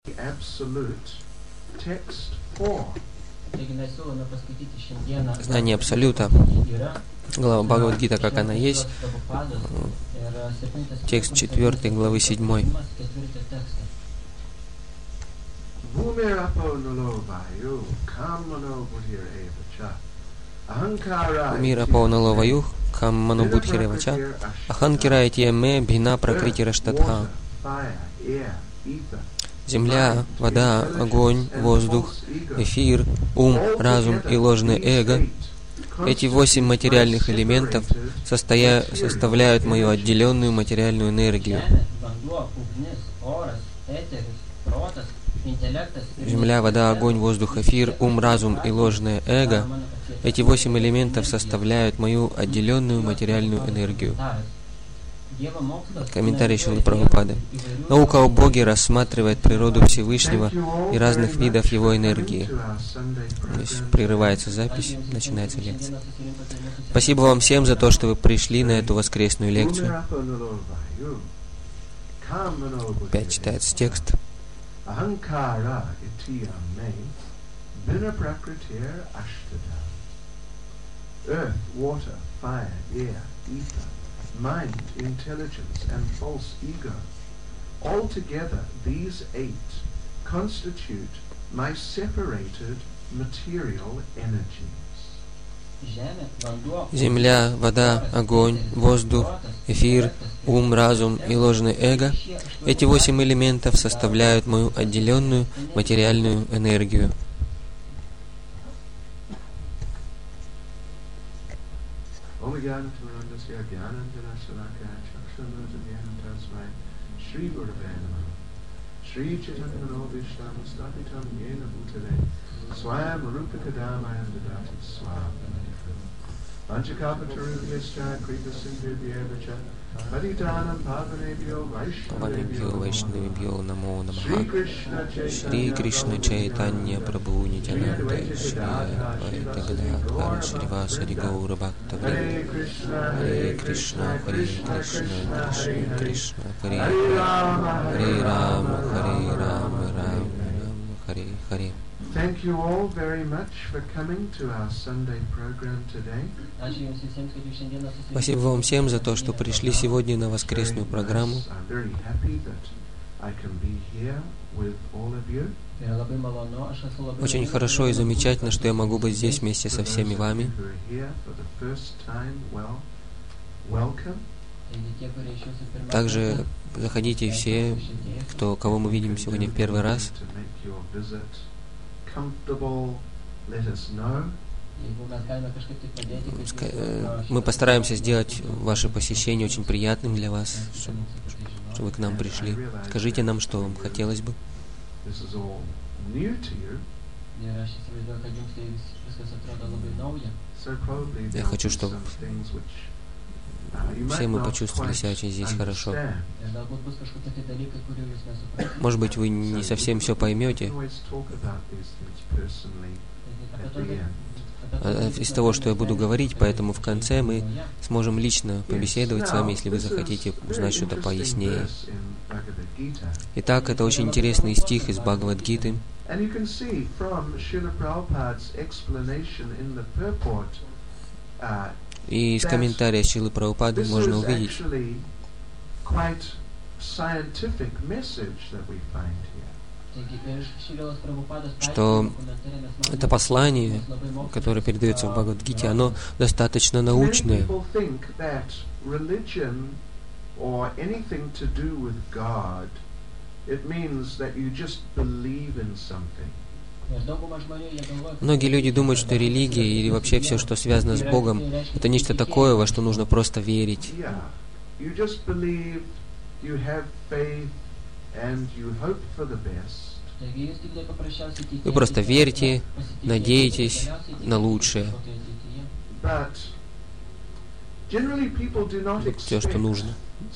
Знание Абсолюта, глава Бхагавад-гита, как она есть, текст 4 главы 7. Мира полнало ваюх, камману будхиревача, аханкирайте ме бхина пракрити раштадха. Земля, вода, огонь, воздух, эфир, ум, разум и ложное эго — эти 8 материальных элементов составляют мою отделенную материальную энергию. Земля, вода, огонь, воздух, эфир, ум, разум и ложное эго — эти 8 элементов составляют мою отделенную материальную энергию. Комментарий Шрилы Прабхупады. Наука о Боге рассматривает природу Всевышнего и разных видов Его энергии. Здесь прерывается запись, начинается лекция. Спасибо вам всем за то, что вы пришли на эту воскресную лекцию. Опять читается текст. Mind, intelligence, and false ego. Altogether, these 8 constitute my separated material energies. Земля, вода, огонь, воздух, эфир, ум, разум и ложное эго — эти 8 элементов составляют мою отделенную материальную энергию. Shri Chaitanya Vishtam Stapitam Yena Bhutale Swayam Rupakadamayam Dadati Swam Panchakapatarubhyascha Kripa Sindhubhyevacha Paditanam Pavanebhyo Vaishnavibhyo Namo Namaha. Shri Krishna Chaitanya Prabhu Nityananda Shri Advaita Gadadhar Srivasadi Gaura Bhakta Vrinda. Hare Krishna Krishna Krishna Hare Rama Rama Hare Hare. Thank you all very much for coming to our Sunday program today. Спасибо вам всем за то, что пришли сегодня на воскресную программу. Очень хорошо и замечательно, что я могу быть здесь вместе со всеми вами. Также заходите все, кого мы видим сегодня в первый раз. Мы постараемся сделать ваше посещение очень приятным для вас, чтобы вы к нам пришли. Скажите нам, что вам хотелось бы. Я хочу, чтобы все мы почувствовали себя очень здесь хорошо. Может быть, вы не совсем все поймете. Из того, что я буду говорить, поэтому в конце мы сможем лично побеседовать с вами, если вы захотите узнать что-то пояснее. Итак, это очень интересный стих из Бхагавад-гиты. И из комментария Шрилы Прабхупады можно увидеть, что это послание, которое передается в Бхагавад-гите, оно достаточно научное. Многие люди думают, что религия или вообще все, что связано с Богом, это нечто такое, во что нужно просто верить. Вы просто верите, надеетесь на лучшее. Все, что нужно.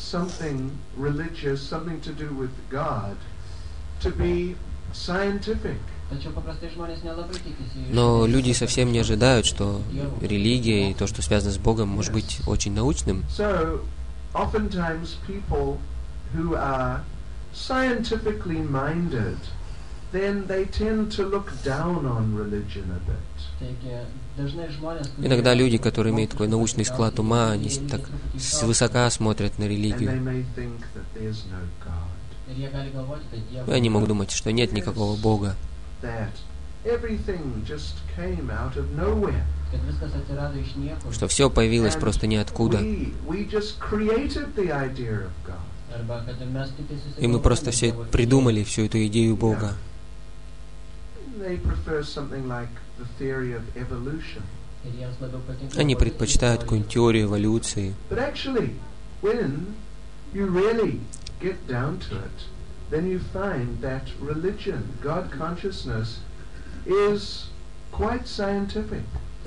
Но люди совсем не ожидают, что религия и то, что связано с Богом, может быть очень научным. scientifically minded, then they tend to look down on religion a bit. Иногда люди, которые имеют такой научный склад ума, они так свысока смотрят на And they религию. may think that there's no God, И они могут думать, что нет никакого Бога, that everything just came out of nowhere. что все появилось просто ниоткуда. We just created the idea of God. И мы просто все придумали всю эту идею Бога. They prefer something like the theory of evolution. Они предпочитают какую-нибудь теорию эволюции. But actually, when you really get down to it, then you find that religion, God consciousness, is quite scientific.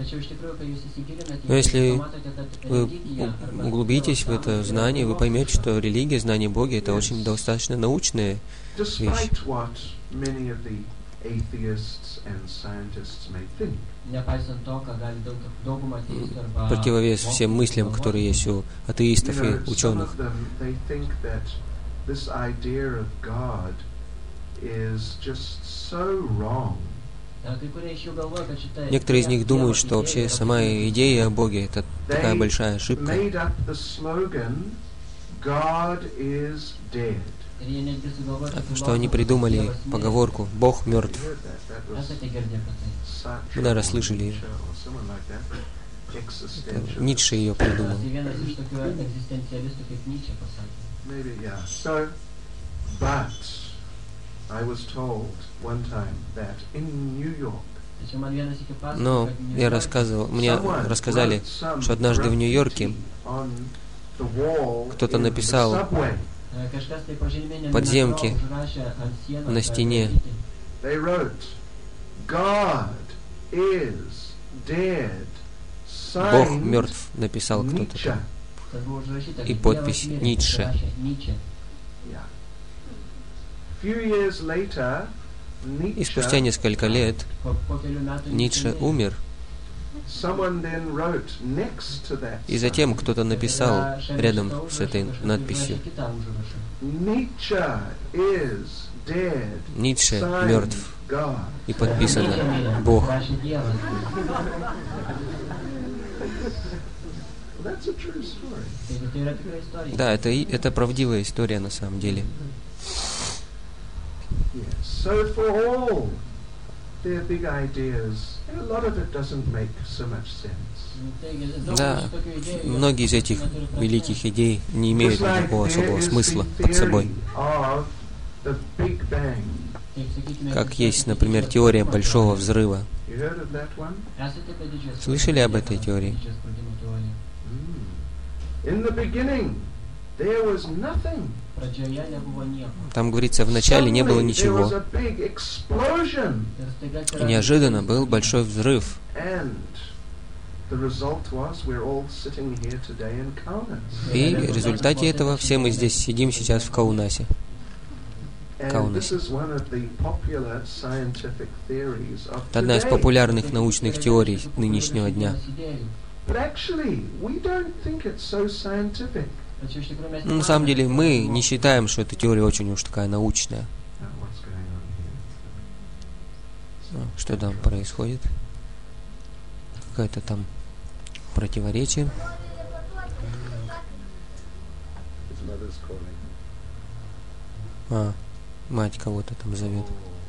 Но если вы углубитесь в это знание, вы поймете, что религия, знание Бога — это очень достаточно научная вещь. Despite what many of the atheists and scientists may think. Противовес всем мыслям, которые есть у атеистов и ученых. They think that this idea of God is just so wrong. Некоторые из них думают, что вообще сама идея о Боге — это такая большая ошибка. Made up the slogan, God is dead. Что они придумали поговорку «Бог мертв». Вы, наверное, слышали ее. Ницше ее придумал. Maybe, yeah. So, but I was told one time that in New York, Но мне рассказали, что однажды в Нью-Йорке кто-то написал подземки на стене: «Бог мертв», написал кто-то там. И подпись «Ницше». И спустя несколько лет Ницше умер. И затем кто-то написал рядом с этой надписью: «Ницше мертв». И подписано «Бог». Да, это правдивая история на самом деле. Да, многие из этих великих идей не имеют никакого особого смысла под собой. Как есть, например, теория Большого Взрыва. Слышали об этой теории? Там говорится, в начале не было ничего. И неожиданно был большой взрыв. И в результате этого все мы здесь сидим сейчас в Каунасе. Это одна из популярных научных теорий нынешнего дня. Но на самом деле мы не считаем, что эта теория очень уж такая научная. Что там происходит? Какое-то там противоречие. Мать кого-то там зовет.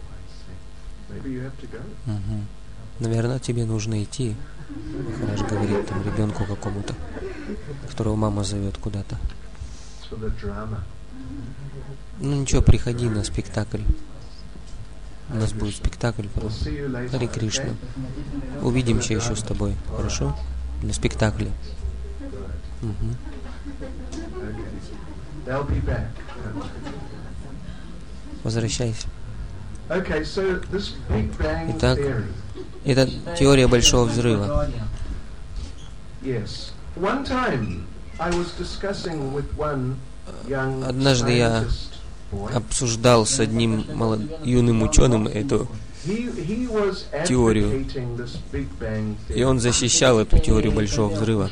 Угу. Наверное, тебе нужно идти. Махарадж говорит там ребенку какому-то, которого мама зовет куда-то. Ну ничего, приходи на спектакль. У нас будет спектакль потом. Харе Кришна. Увидимся еще с тобой, хорошо? На спектакле. Угу. Возвращайся. Итак, это теория Большого Взрыва. Однажды я обсуждал с одним юным ученым эту теорию. И он защищал эту теорию Большого Взрыва.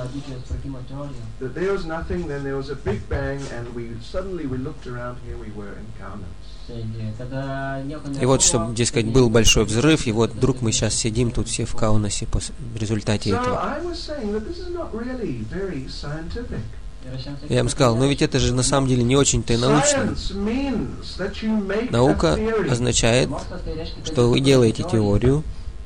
И вот, чтобы, дескать, был Большой Взрыв, и вот вдруг мы сейчас сидим тут все в Каунасе в результате этого. Я им сказал, но ведь это же на самом деле не очень-то и научно. Наука означает, что вы делаете теорию,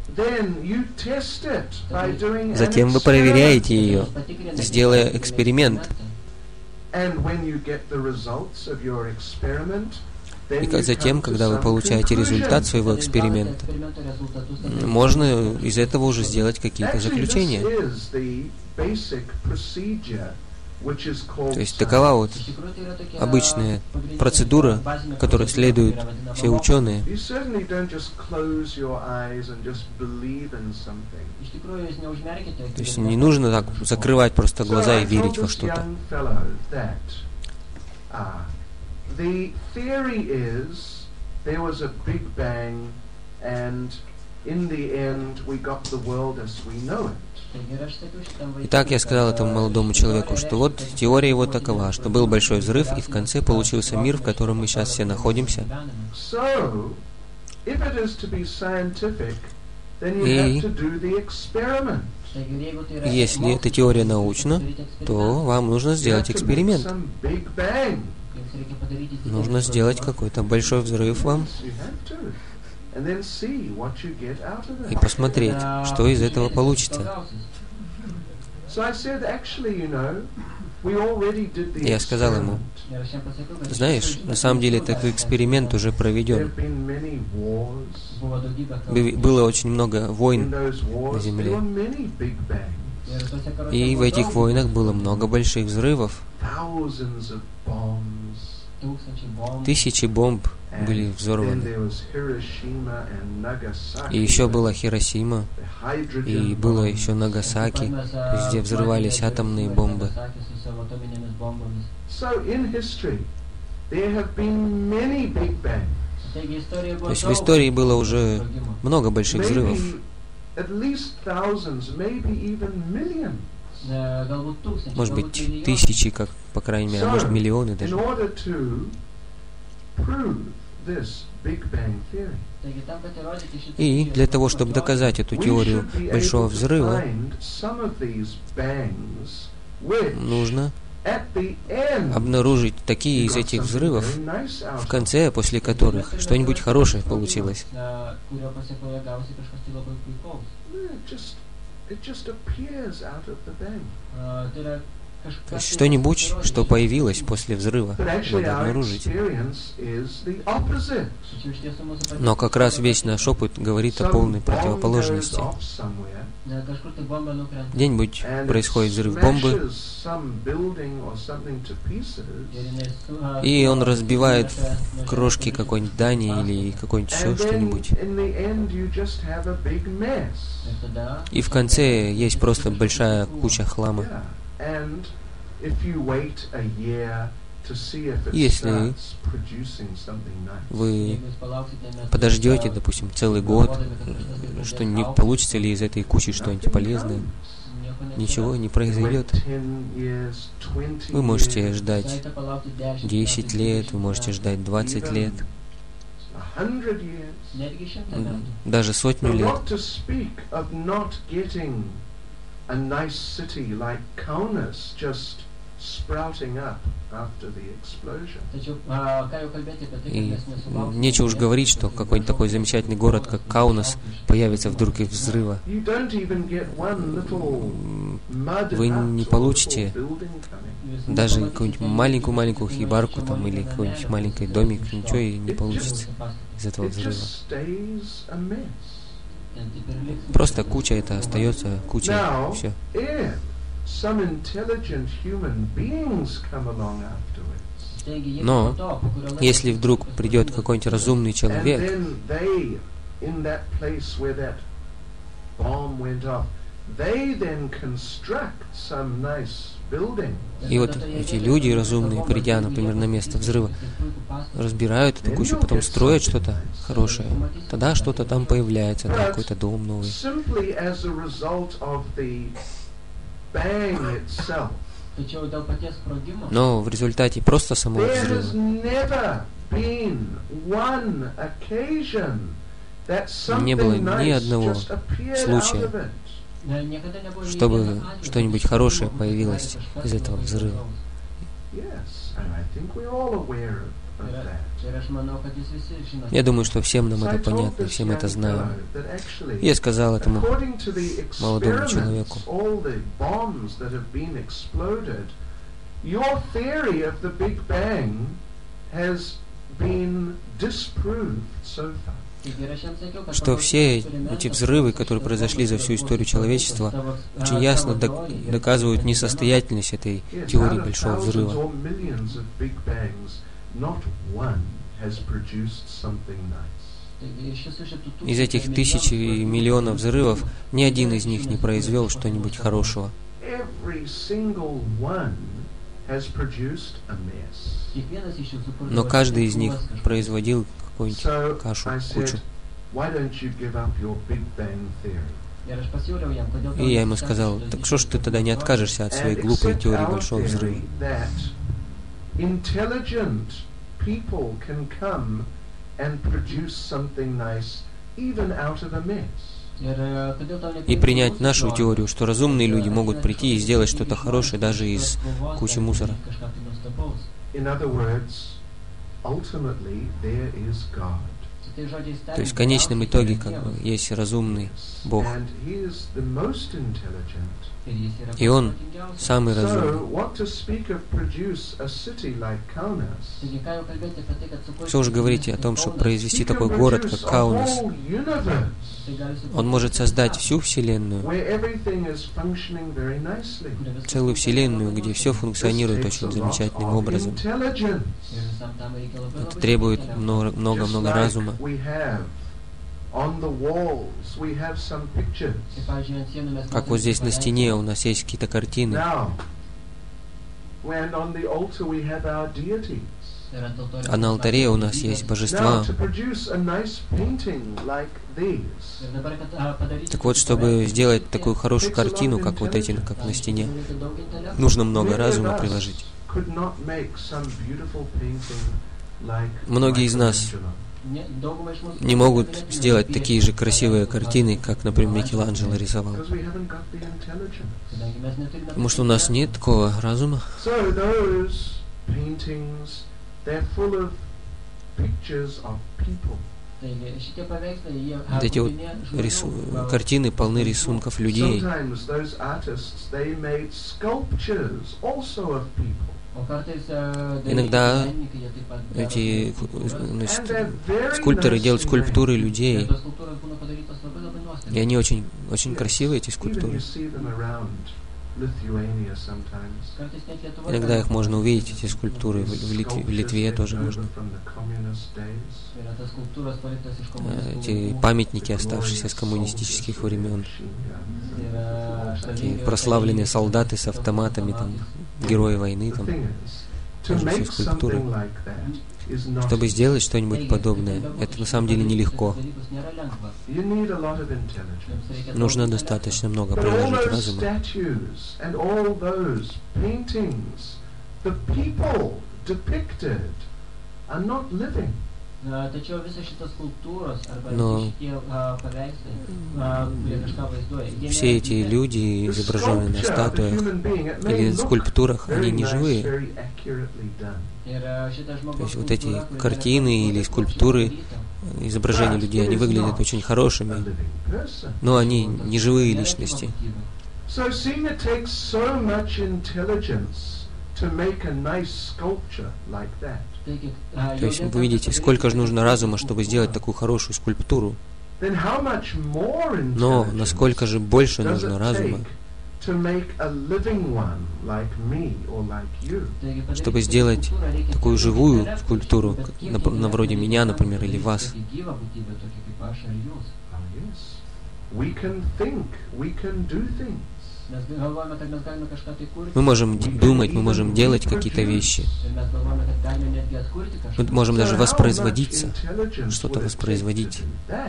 затем вы проверяете ее, сделая эксперимент. И затем, когда вы получаете результат своего эксперимента, можно из этого уже сделать какие-то заключения. То есть такова вот обычная процедура, которой следуют все ученые. То есть не нужно так закрывать просто глаза и верить во что-то. Итак, я сказал этому молодому человеку, что вот теория его такова, что был Большой Взрыв, и в конце получился мир, в котором мы сейчас все находимся. И если эта теория научна, то вам нужно сделать эксперимент. Нужно сделать какой-то Большой Взрыв вам и посмотреть, что из этого получится. Я сказал ему, знаешь, на самом деле этот эксперимент уже проведен. Было очень много войн на Земле. И в этих войнах было много больших взрывов. Тысячи бомб были взорваны. И еще была Хиросима, и было еще Нагасаки, где взрывались атомные бомбы. То есть в истории было уже много больших взрывов. Может быть, тысячи, как, по крайней мере, а может, миллионы даже. И для того, чтобы доказать эту теорию Большого Взрыва, нужно обнаружить такие из этих взрывов, в конце, после которых что-нибудь хорошее получилось. То есть что-нибудь, что появилось после взрыва, надо обнаружить. Но как раз весь наш опыт говорит о полной противоположности. Где-нибудь происходит взрыв бомбы, и он разбивает в крошки какой-нибудь здание или какое-нибудь еще что-нибудь. И в конце есть просто большая куча хлама. Если вы подождете, допустим, целый год, что не получится ли из этой кучи что-нибудь полезное, ничего не произойдет. Вы можете ждать 10 лет, вы можете ждать 20 лет, даже сотню лет. A nice city like Kaunas just sprouting up after the explosion. И нечего уж говорить, что какой-нибудь такой замечательный город, как Каунас, появится вдруг из взрыва. Вы не получите даже какую-нибудь маленькую хибарку там, или какой-нибудь маленький домик, ничего и не получится из этого взрыва. Просто куча это остается кучей. Все. Но если вдруг придет какой-нибудь разумный человек, И вот эти люди разумные, придя, например, на место взрыва, разбирают эту кучу, потом строят что-то хорошее. Тогда что-то там появляется, да, какой-то дом новый. Но в результате просто самого взрыва не было ни одного случая, чтобы что-нибудь хорошее появилось из этого взрыва. Я думаю, что всем нам это понятно, всем это знаем. Я сказал этому молодому человеку: что все эти взрывы, которые произошли за всю историю человечества, очень ясно доказывают несостоятельность этой теории Большого Взрыва. Из этих тысяч и миллионов взрывов ни один из них не произвел что-нибудь хорошего. Но каждый из них производил какую-нибудь кашу, кучу. И я ему сказал: так что ж ты тогда не откажешься от своей глупой теории Большого Взрыва? И принять нашу теорию, что разумные люди могут прийти и сделать что-то хорошее даже из кучи мусора. То есть в конечном итоге есть разумный Бог. И Он самый разумный. Что уж говорить о том, чтобы произвести такой город, как Каунас. Он может создать всю Вселенную, целую Вселенную, где все функционирует очень замечательным образом. Это требует много-много разума. Как вот здесь на стене у нас есть какие-то картины. А на алтаре у нас есть божества. Так вот, чтобы сделать такую хорошую картину, как вот эти, как на стене, нужно много разума приложить. Многие из нас не могут сделать такие же красивые картины, как, например, Микеланджело рисовал. Потому что у нас нет такого разума. Вот эти вот картины полны рисунков людей. Иногда эти скульпторы делают скульптуры людей, и они очень, очень красивые, эти скульптуры. Иногда их можно увидеть, эти скульптуры, в Литве тоже можно. Эти памятники, оставшиеся с коммунистических времен. Такие прославленные солдаты с автоматами, там, герои войны, там, тоже все скульптуры. Чтобы сделать что-нибудь подобное, это на самом деле нелегко. Нужно достаточно много приложить разума. Но все эти люди, изображенные на статуях или скульптурах, они не живые. То есть вот эти картины или скульптуры, изображения людей, они выглядят очень хорошими, но они не живые личности. То есть вы видите, сколько же нужно разума, чтобы сделать такую хорошую скульптуру. Но насколько же больше нужно разума, чтобы сделать такую живую скульптуру, на вроде меня, например, или вас. Мы можем думать, мы можем делать какие-то вещи. Мы можем даже воспроизводиться, что-то воспроизводить.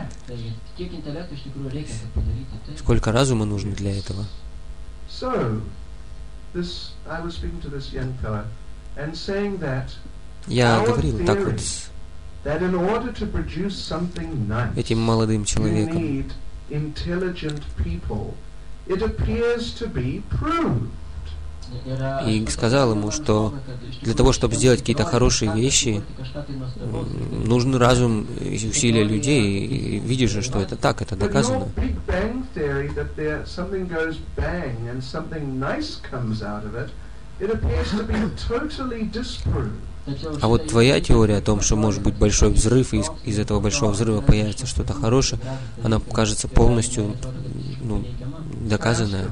Сколько разума нужно для этого? Я говорил так вот с этим молодым человеком. И сказал ему, что для того, чтобы сделать какие-то хорошие вещи, нужен разум и усилия людей. И видишь же, что это так, это доказано. А вот твоя теория о том, что может быть большой взрыв, и из этого большого взрыва появится что-то хорошее, она кажется полностью доказанная.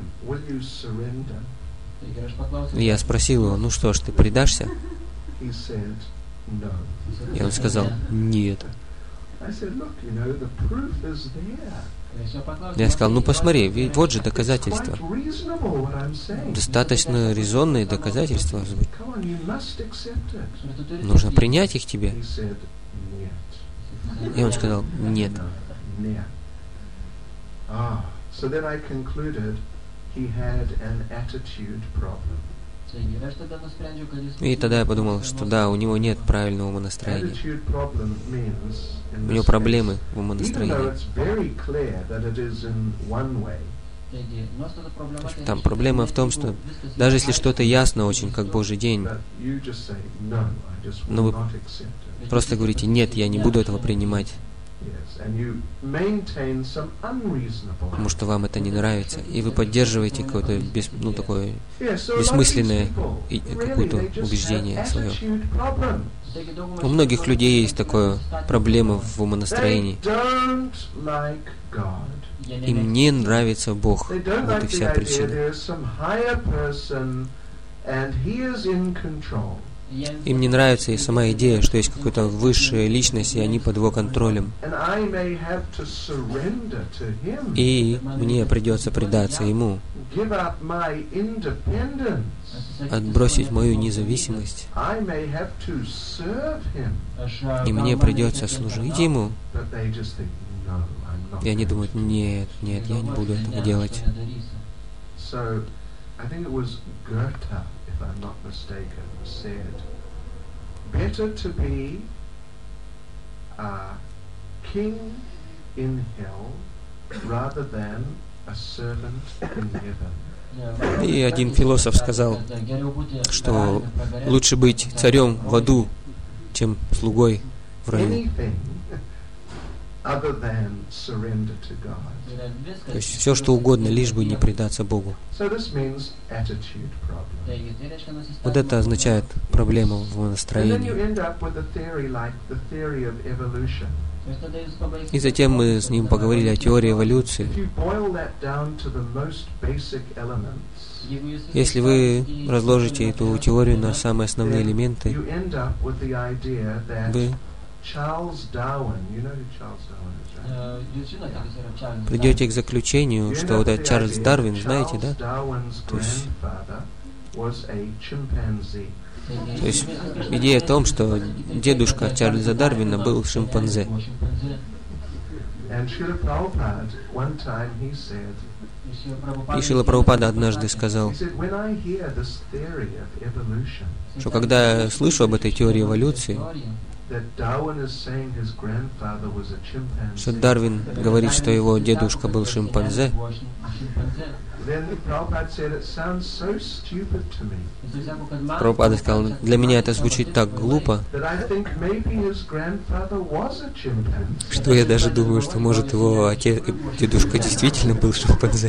И я спросил его, ну что ж, ты предашься? И он сказал, нет. Я сказал, ну посмотри, ведь вот же доказательства. Достаточно резонные доказательства. Нужно принять их тебе. И он сказал, нет. И тогда я подумал, что да, у него нет правильного умонастроения. У него проблемы в умонастроении. Там проблема в том, что даже если что-то ясно очень, как Божий день, но вы просто говорите, нет, я не буду этого принимать, потому что вам это не нравится, и вы поддерживаете какое-то такое бессмысленное какое-то убеждение свое. У многих людей есть такая проблема в умонастроении. Им не нравится Бог. Вот и вся причина. Им не нравится и сама идея, что есть какая-то высшая личность, и они под его контролем. И мне придется предаться ему, отбросить мою независимость, и мне придется служить ему. И они думают, нет, я не буду этого делать. If I'm not mistaken, said, better to be a king in hell rather than a servant in heaven. И один философ сказал, что лучше быть царем в аду, чем слугой в раю. То есть все, что угодно, лишь бы не предаться Богу. Вот это означает проблему в настроении. И затем мы с ним поговорили о теории эволюции. Если вы разложите эту теорию на самые основные элементы, вы придете к заключению, что вот этот Чарльз Дарвин, знаете, да? То есть идея в том, что дедушка Чарльза Дарвина был шимпанзе. И Шрила Прабхупада однажды сказал, что когда я слышу об этой теории эволюции, что Дарвин говорит, что его дедушка был шимпанзе, Прабхупада сказал, для меня это звучит так глупо, что я даже думаю, что, может, его дедушка действительно был шимпанзе.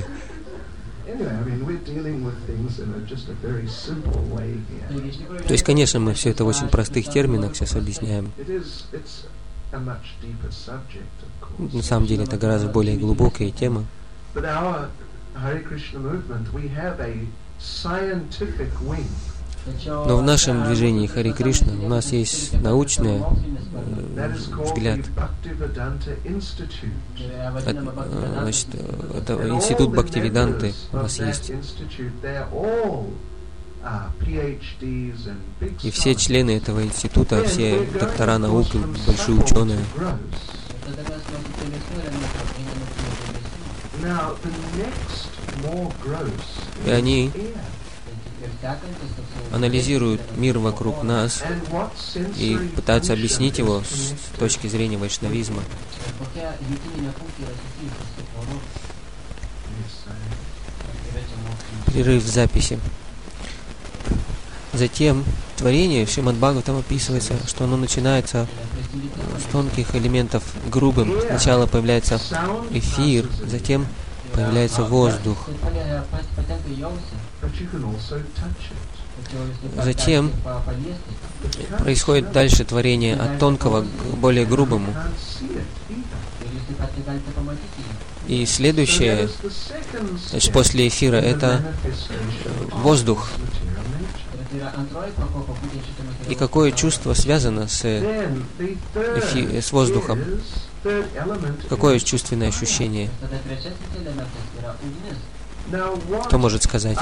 То есть, конечно, мы все это в очень простых терминах сейчас объясняем. На самом деле, это гораздо более глубокая тема. Но в нашем движении Хари Кришна у нас есть научный взгляд. Значит, это институт Бхактивиданты у нас есть. И все члены этого института, все доктора наук, большие ученые. И они анализируют мир вокруг нас и пытаются объяснить его с точки зрения вайшнавизма. Перерыв в записи. Затем творение в Шримад Бхагаватам описывается, что оно начинается с тонких элементов грубым. Сначала появляется эфир, затем появляется воздух. Затем происходит дальше творение от тонкого к более грубому. И следующее, значит, после эфира, это воздух. И какое чувство связано с воздухом? Какое чувственное ощущение? Кто может сказать?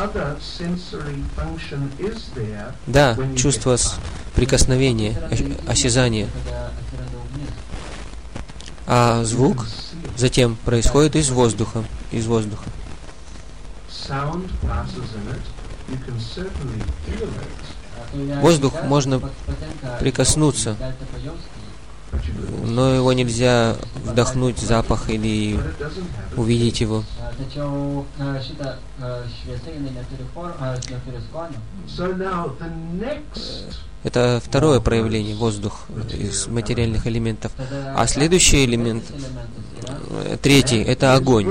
Да, чувство прикосновения, осязания. А звук затем происходит из воздуха. Воздух можно прикоснуться, но его нельзя вдохнуть запах или увидеть его. Это второе проявление, воздух из материальных элементов. А следующий элемент, третий, это огонь.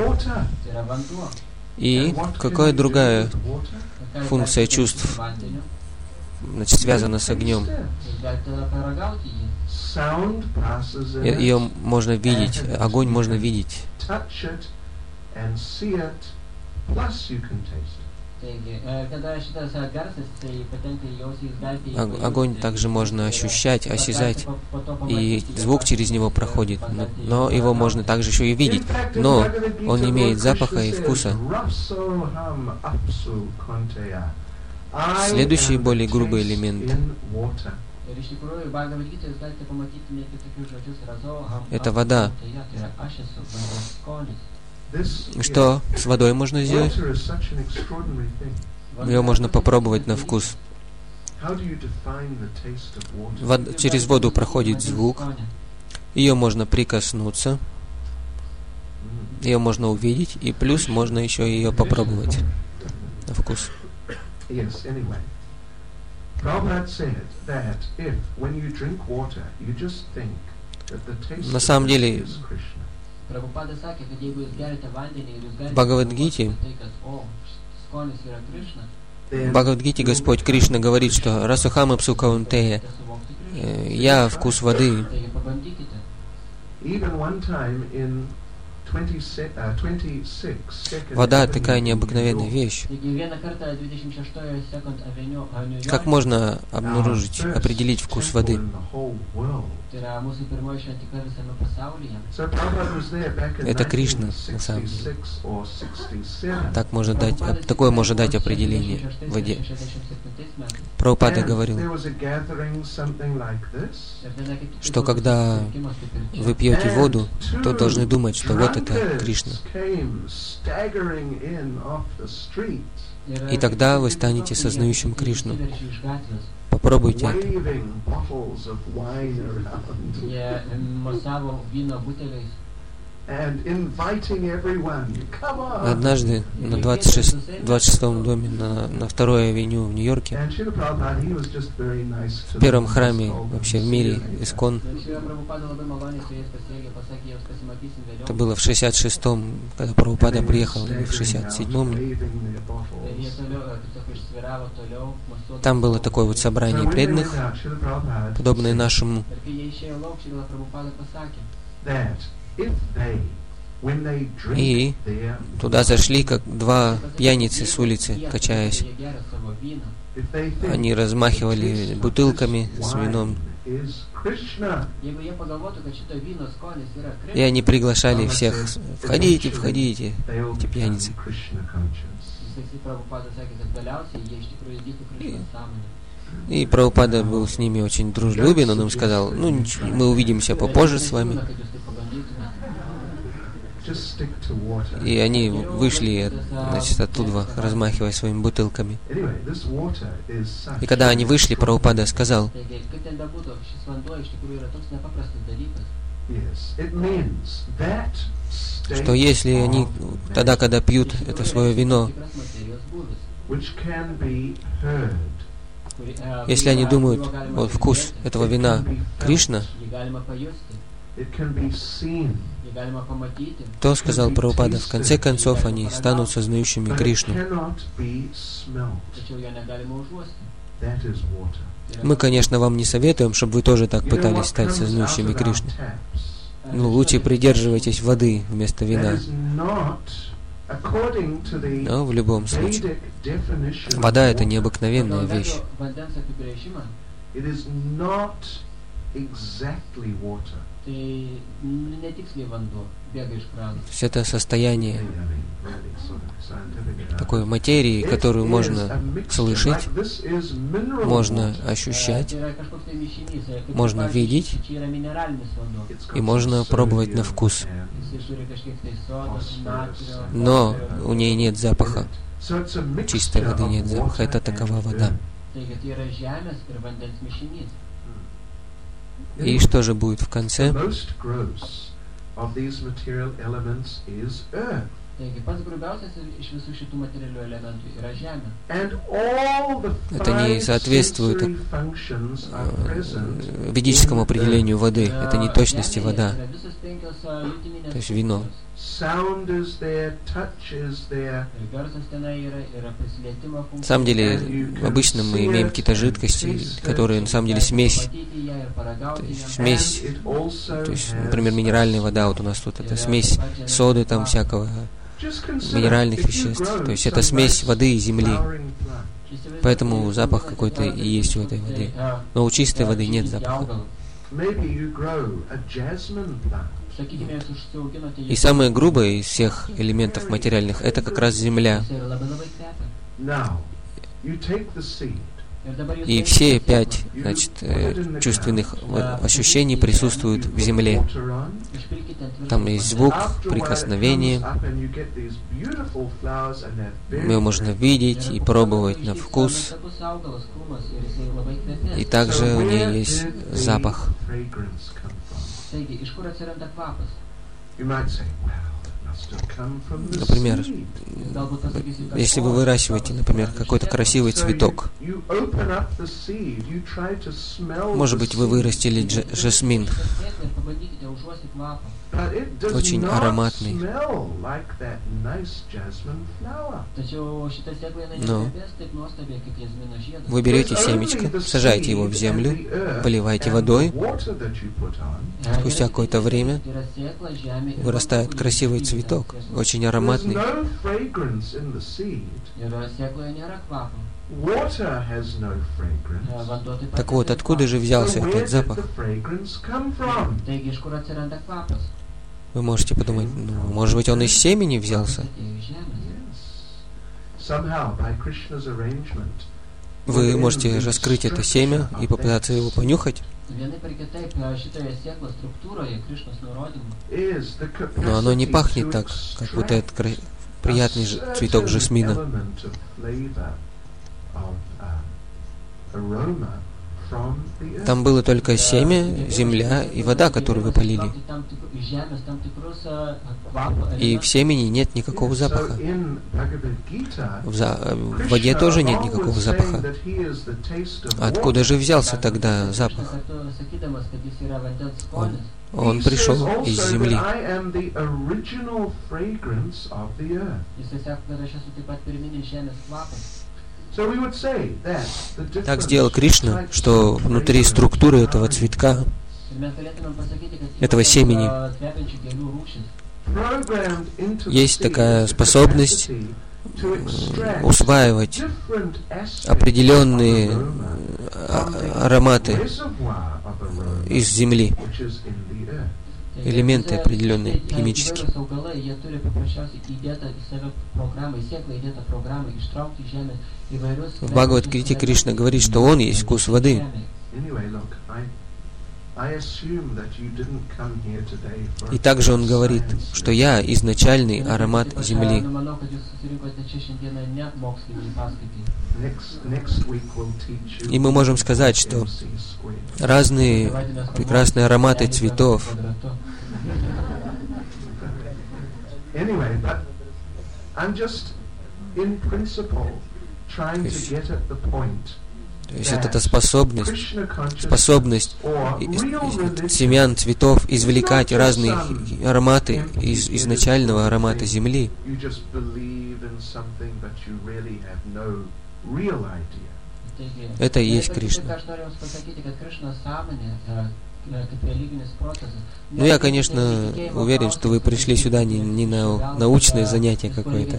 И какая другая функция чувств, значит, связана с огнем? Ее можно видеть, огонь можно видеть. Огонь также можно ощущать, осязать, и звук через него проходит, но его можно также еще и видеть, но он не имеет запаха и вкуса. Следующий более грубый элемент — это вода. Что с водой можно сделать? Ее можно попробовать на вкус. Через воду проходит звук. Ее можно прикоснуться. Ее можно увидеть. И плюс можно еще ее попробовать на вкус. На самом деле, в Бхагавад-гите Господь Кришна говорит, что «Расухам апсу каунтея», «Я вкус воды». Вода такая необыкновенная вещь. Как можно обнаружить, определить вкус воды? Это Кришна, на самом деле. Такое может дать определение воде. Прабхупада говорил, что когда вы пьете воду, то должны думать, что вот это Кришна. И тогда вы станете сознающим Кришну. Попробуйте это. Однажды на 26-м доме на 2-й авеню в Нью-Йорке, в первом храме вообще в мире Искон, это было в 66-м, когда Прабхупада приехал, или в 67-м. Там было такое вот собрание преданных, подобное нашему. И туда зашли, как два пьяницы с улицы, качаясь. Они размахивали бутылками с вином. И они приглашали всех: входите, входите, эти пьяницы. И Прабхупада был с ними очень дружелюбен, он им сказал: ну, мы увидимся попозже с вами. И они вышли, значит, оттуда, размахивая своими бутылками. И когда они вышли, Прабхупада сказал, что если они тогда, когда пьют это свое вино, если они думают, вот вкус этого вина Кришна, то, сказал Прабхупада, в конце концов они станут сознающими Кришну. Мы, конечно, вам не советуем, чтобы вы тоже так пытались стать сознающими Кришны. Ну, лучше придерживайтесь воды вместо вина. Но в любом случае, вода — это необыкновенная вещь. То есть это состояние такой материи, которую можно слышать, можно ощущать, можно видеть и можно пробовать на вкус. Но у ней нет запаха. Чистой воды нет запаха. Это такова вода. И что же будет в конце? Это не соответствует ведическому определению воды. Это не точности вода. То есть вино. На самом деле, обычно мы имеем какие-то жидкости, которые на самом деле смесь. То есть, например, минеральная вода, вот у нас тут это смесь соды, там всякого, минеральных веществ. То есть это смесь воды и земли. Поэтому запах какой-то и есть у этой воды. Но у чистой воды нет запаха. И самое грубое из всех элементов материальных — это как раз земля. И все 5, значит, чувственных ощущений присутствуют в земле. Там есть звук, прикосновение. Ее можно видеть и пробовать на вкус. И также у нее есть запах. Например, если вы выращиваете, например, какой-то красивый цветок, может быть, вы вырастили жасмин, очень ароматный, но вы берете семечко, сажаете его в землю, поливаете водой, спустя какое-то время вырастает красивый цветок, очень ароматный. Так вот, откуда же взялся этот запах? Вы можете подумать, ну, может быть, он из семени взялся? Вы можете раскрыть это семя и попытаться его понюхать. Но оно не пахнет так, как вот этот приятный цветок жасмина. Там было только семя, земля и вода, которую вы полили. И в семени нет никакого запаха. В воде тоже нет никакого запаха. Откуда же взялся тогда запах? Он пришел из земли. Так сделал Кришна, что внутри структуры этого цветка, этого семени, есть такая способность усваивать определенные ароматы из земли, элементы определенные, химические. В Бхагавад-гите Кришна говорит, что Он есть вкус воды. И также Он говорит, что я изначальный аромат земли. И мы можем сказать, что разные прекрасные ароматы цветов, то есть это способность семян, цветов извлекать разные ароматы из изначального аромата земли. Это и есть Кришна. Ну, я, конечно, уверен, что вы пришли сюда не на научное занятие какое-то.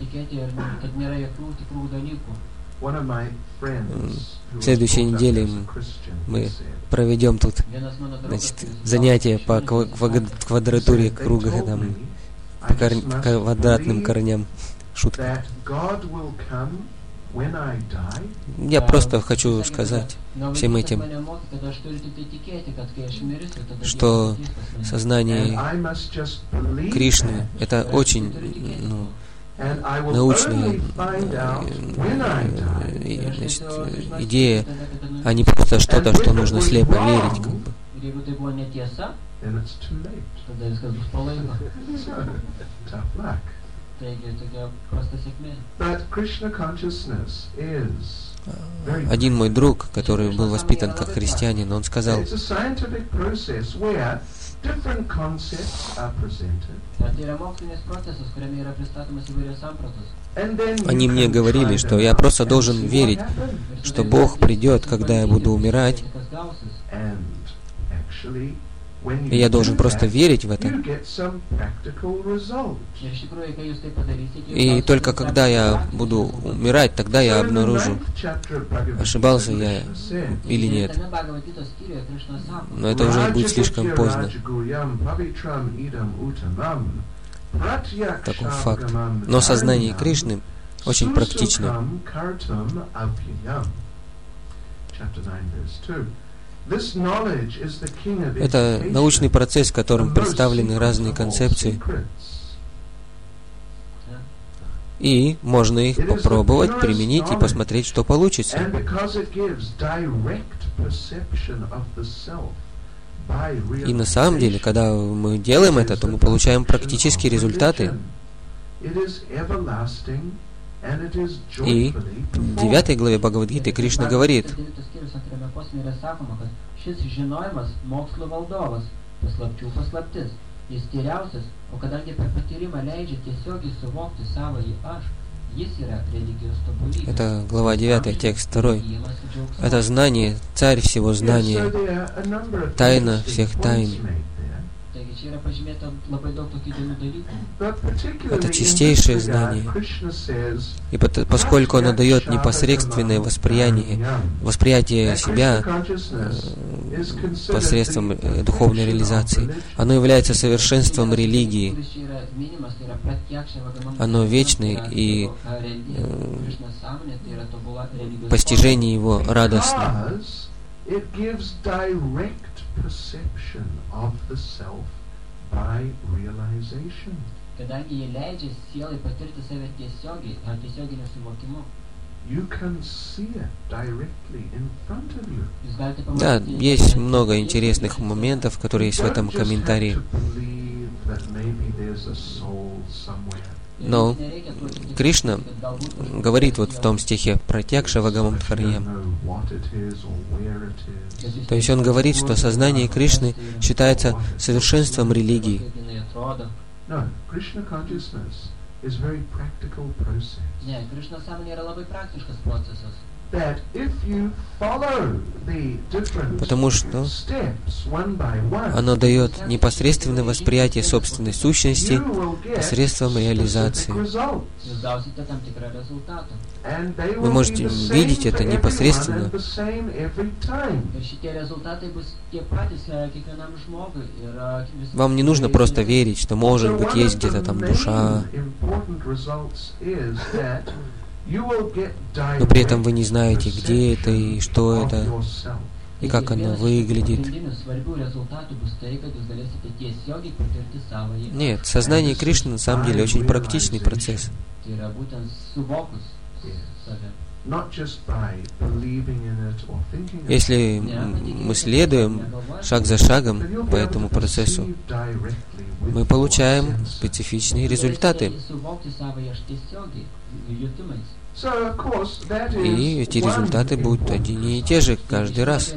В следующей неделе мы проведем тут, значит, занятия по квадратуре круга, там, по квадратным корням. Шутка. Я просто хочу сказать всем этим, что сознание Кришны — это очень научная значит, идея, а не просто что-то, что нужно слепо верить, как бы. Один мой друг, который был воспитан как христианин, он сказал, они мне говорили, что я просто должен верить, что Бог придет, когда я буду умирать, и я должен просто верить в это. И только когда я буду умирать, тогда я обнаружу, ошибался я или нет. Но это уже будет слишком поздно. Такой факт. Но сознание Кришны очень практично. Это научный процесс, в котором представлены разные концепции. И можно их попробовать, применить и посмотреть, что получится. И на самом деле, когда мы делаем это, то мы получаем практические результаты. И в 9 главе Бхагавад-гиты Кришна говорит: это глава 9, текст 2. Это знание, царь всего знания, тайна всех тайн. Это чистейшее знание. И поскольку оно дает непосредственное восприятие себя посредством духовной реализации, оно является совершенством религии. Оно вечное, и постижение его радостно. Да, есть много интересных моментов, которые есть в этом комментарии. Но Кришна говорит вот в том стихе про Тьякшавагамам Дхарьям. То есть он говорит, что сознание Кришны считается совершенством религии. Потому что оно дает непосредственное восприятие собственной сущности посредством реализации. Вы можете видеть это непосредственно. Вам не нужно просто верить, что, может быть, есть где-то там душа, но при этом вы не знаете, где это и что это, и как оно выглядит. Нет, сознание Кришны на самом деле очень практичный процесс. Если мы следуем шаг за шагом по этому процессу, мы получаем специфичные результаты. И эти результаты будут одни и те же каждый раз.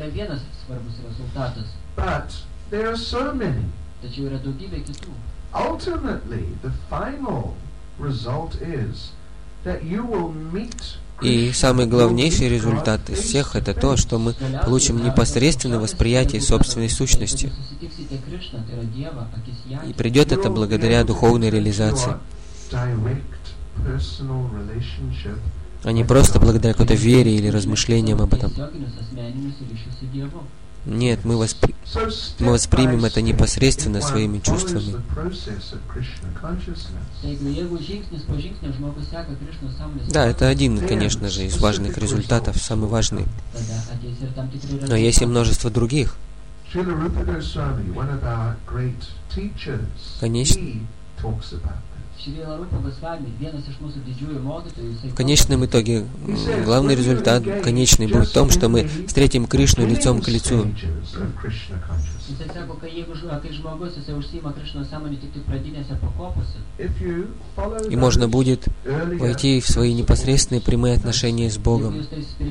И самый главнейший результат из всех — это то, что мы получим непосредственное восприятие собственной сущности. И придет это благодаря духовной реализации, а не просто благодаря какой-то вере или размышлениям об этом. Нет, мы воспримем это непосредственно своими чувствами. Да, это один, конечно же, из важных результатов, самый важный. Но есть и множество других. Конечно. В конечном итоге, главный результат конечный будет в том, что мы встретим Кришну лицом к лицу. И можно будет войти в свои непосредственные прямые отношения с Богом.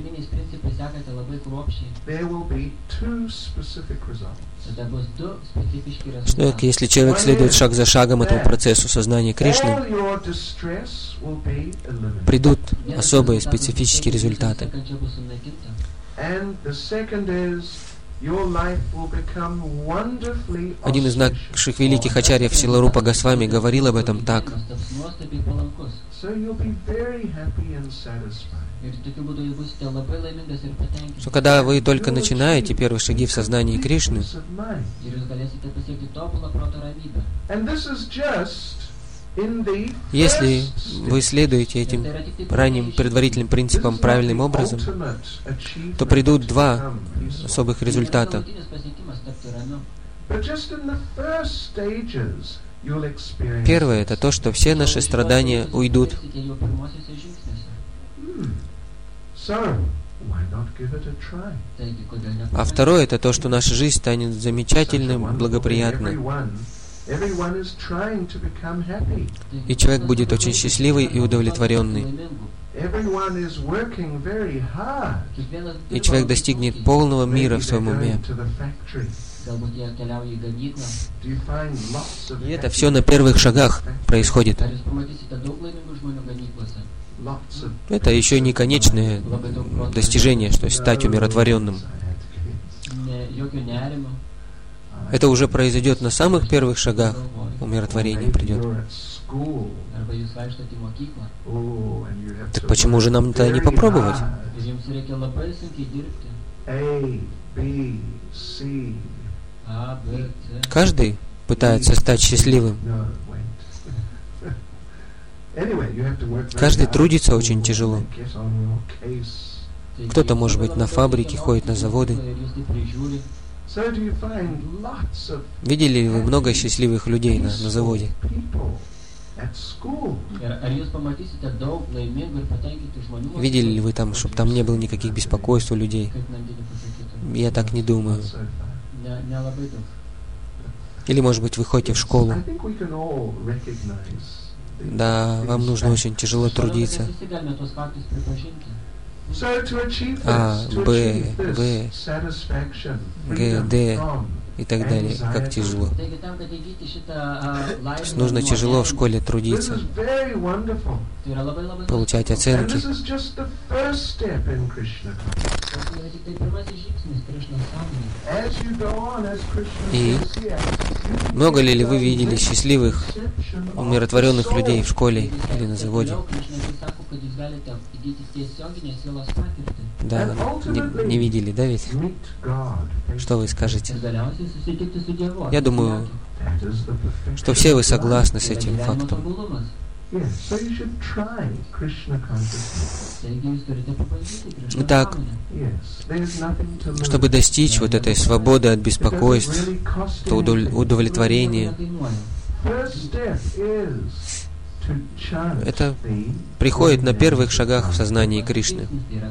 Что, если человек следует шаг за шагом этому процессу сознания Кришны, придут особые специфические результаты. Один из наших великих ачарьев Силарупа Госвами говорил об этом так: что когда вы только начинаете первые шаги в сознании Кришны, если вы следуете этим ранним предварительным принципам правильным образом, то придут два особых результата. Первое — это то, что все наши страдания уйдут. А второе — это то, что наша жизнь станет замечательным, благоприятной. И человек будет очень счастливый и удовлетворенный. И человек достигнет полного мира в своем уме. И это все на первых шагах происходит. Это еще не конечное достижение, что стать умиротворенным. Это уже произойдет на самых первых шагах. Умиротворение придет. Так почему же нам это не попробовать? Каждый пытается стать счастливым. Каждый трудится очень тяжело. Кто-то, может быть, на фабрике, ходит на заводы. Видели ли вы много счастливых людей на заводе? Видели ли вы там, чтобы там не было никаких беспокойств у людей? Я так не думаю. Или, может быть, вы ходите в школу. Да, вам нужно очень тяжело трудиться. А, Б, В, Г, Д. и так далее, как тяжело. То есть нужно тяжело в школе трудиться, получать оценки. И много ли вы видели счастливых, умиротворенных людей в школе или на заводе? Да, не видели, да ведь? Что вы скажете? Я думаю, что все вы согласны с этим фактом. Итак, чтобы достичь вот этой свободы от беспокойств, удовлетворения, это приходит на первых шагах в сознании Кришны.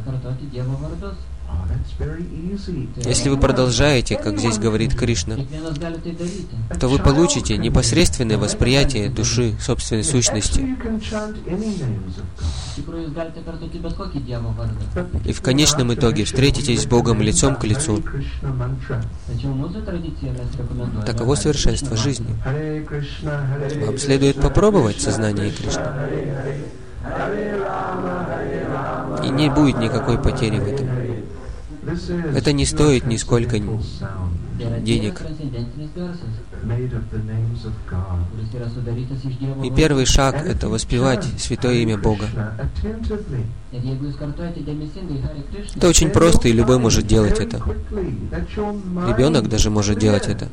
Если вы продолжаете, как здесь говорит Кришна, то вы получите непосредственное восприятие души, собственной сущности. И в конечном итоге встретитесь с Богом лицом к лицу. Таково совершенство жизни. Вам следует попробовать сознание Кришны. И не будет никакой потери в этом. Это не стоит нисколько денег. И первый шаг — это воспевать святое имя Бога. Это очень просто, и любой может делать это. Ребенок даже может делать это.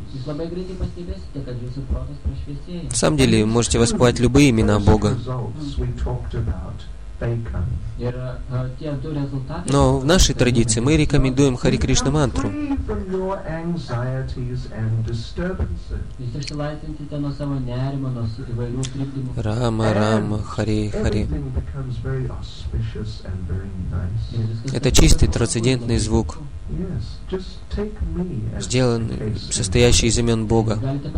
На самом деле, можете воспевать любые имена Бога. Но в нашей традиции мы рекомендуем Хари Кришна мантру. Рама, Рама, Хари, Хари. Это чистый трансцендентный звук, сделанный, состоящий из имен Бога.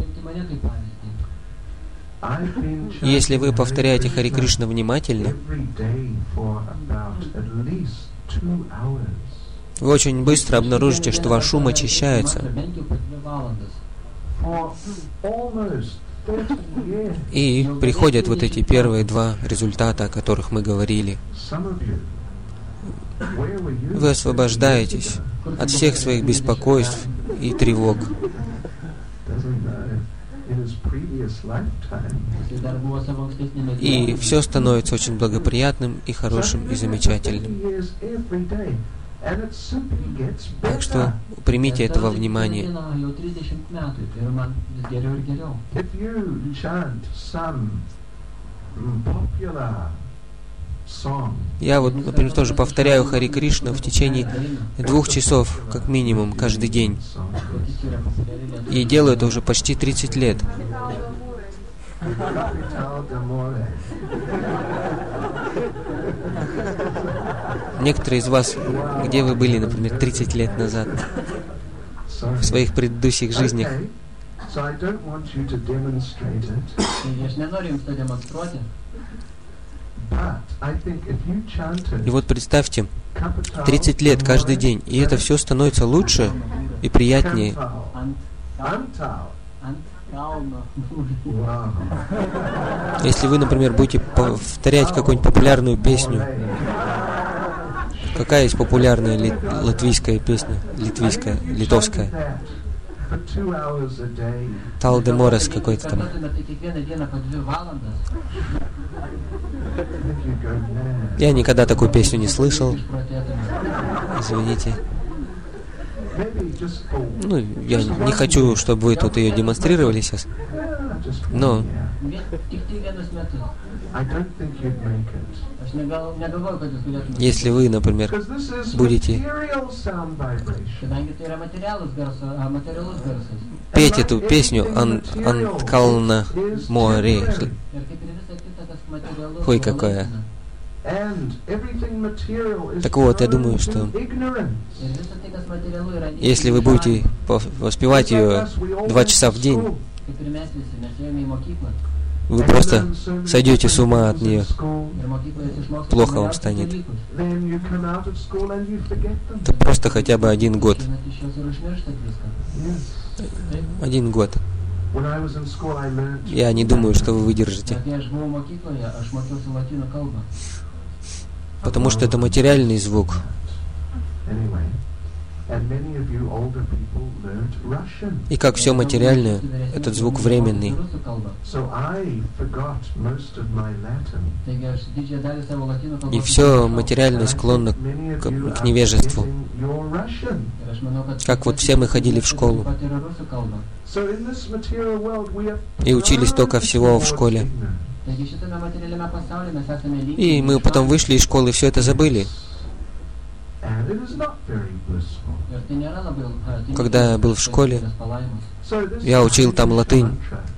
И если вы повторяете Хари Кришна внимательно, вы очень быстро обнаружите, что ваш ум очищается. И приходят вот эти первые два результата, о которых мы говорили. Вы освобождаетесь от всех своих беспокойств и тревог. И все становится очень благоприятным и хорошим и замечательным. Так что примите это во внимание. Я вот, например, тоже повторяю Хари Кришна в течение 2 часов, как минимум, каждый день. И делаю это уже почти 30 лет. Некоторые из вас, где вы были, например, 30 лет назад, в своих предыдущих жизнях? И вот представьте, 30 лет каждый день, и это все становится лучше и приятнее. Если вы, например, будете повторять какую-нибудь популярную песню, какая есть популярная латвийская песня, литовская? Талде Морес какой-то там. Я никогда такую песню не слышал. Извините. Ну, я не хочу, чтобы вы тут ее демонстрировали сейчас. Но если вы, например, будете петь эту песню «Анткална море», ой, какая. Так вот, я думаю, что если вы будете воспевать ее 2 часа в день, вы просто сойдете с ума от нее. Плохо вам станет. Это просто хотя бы 1 год. 1 год. When I was in school, I learned Я не думаю, что вы выдержите. Потому что это материальный звук. anyway. And many of you older people learned Russian. И как все материальное, этот звук временный. So I forgot most of my Latin. И все материальное склонно к невежеству. Как вот все мы ходили в школу и учились только всего в школе. И мы потом вышли из школы и все это забыли. Когда я был в школе, я учил там латынь.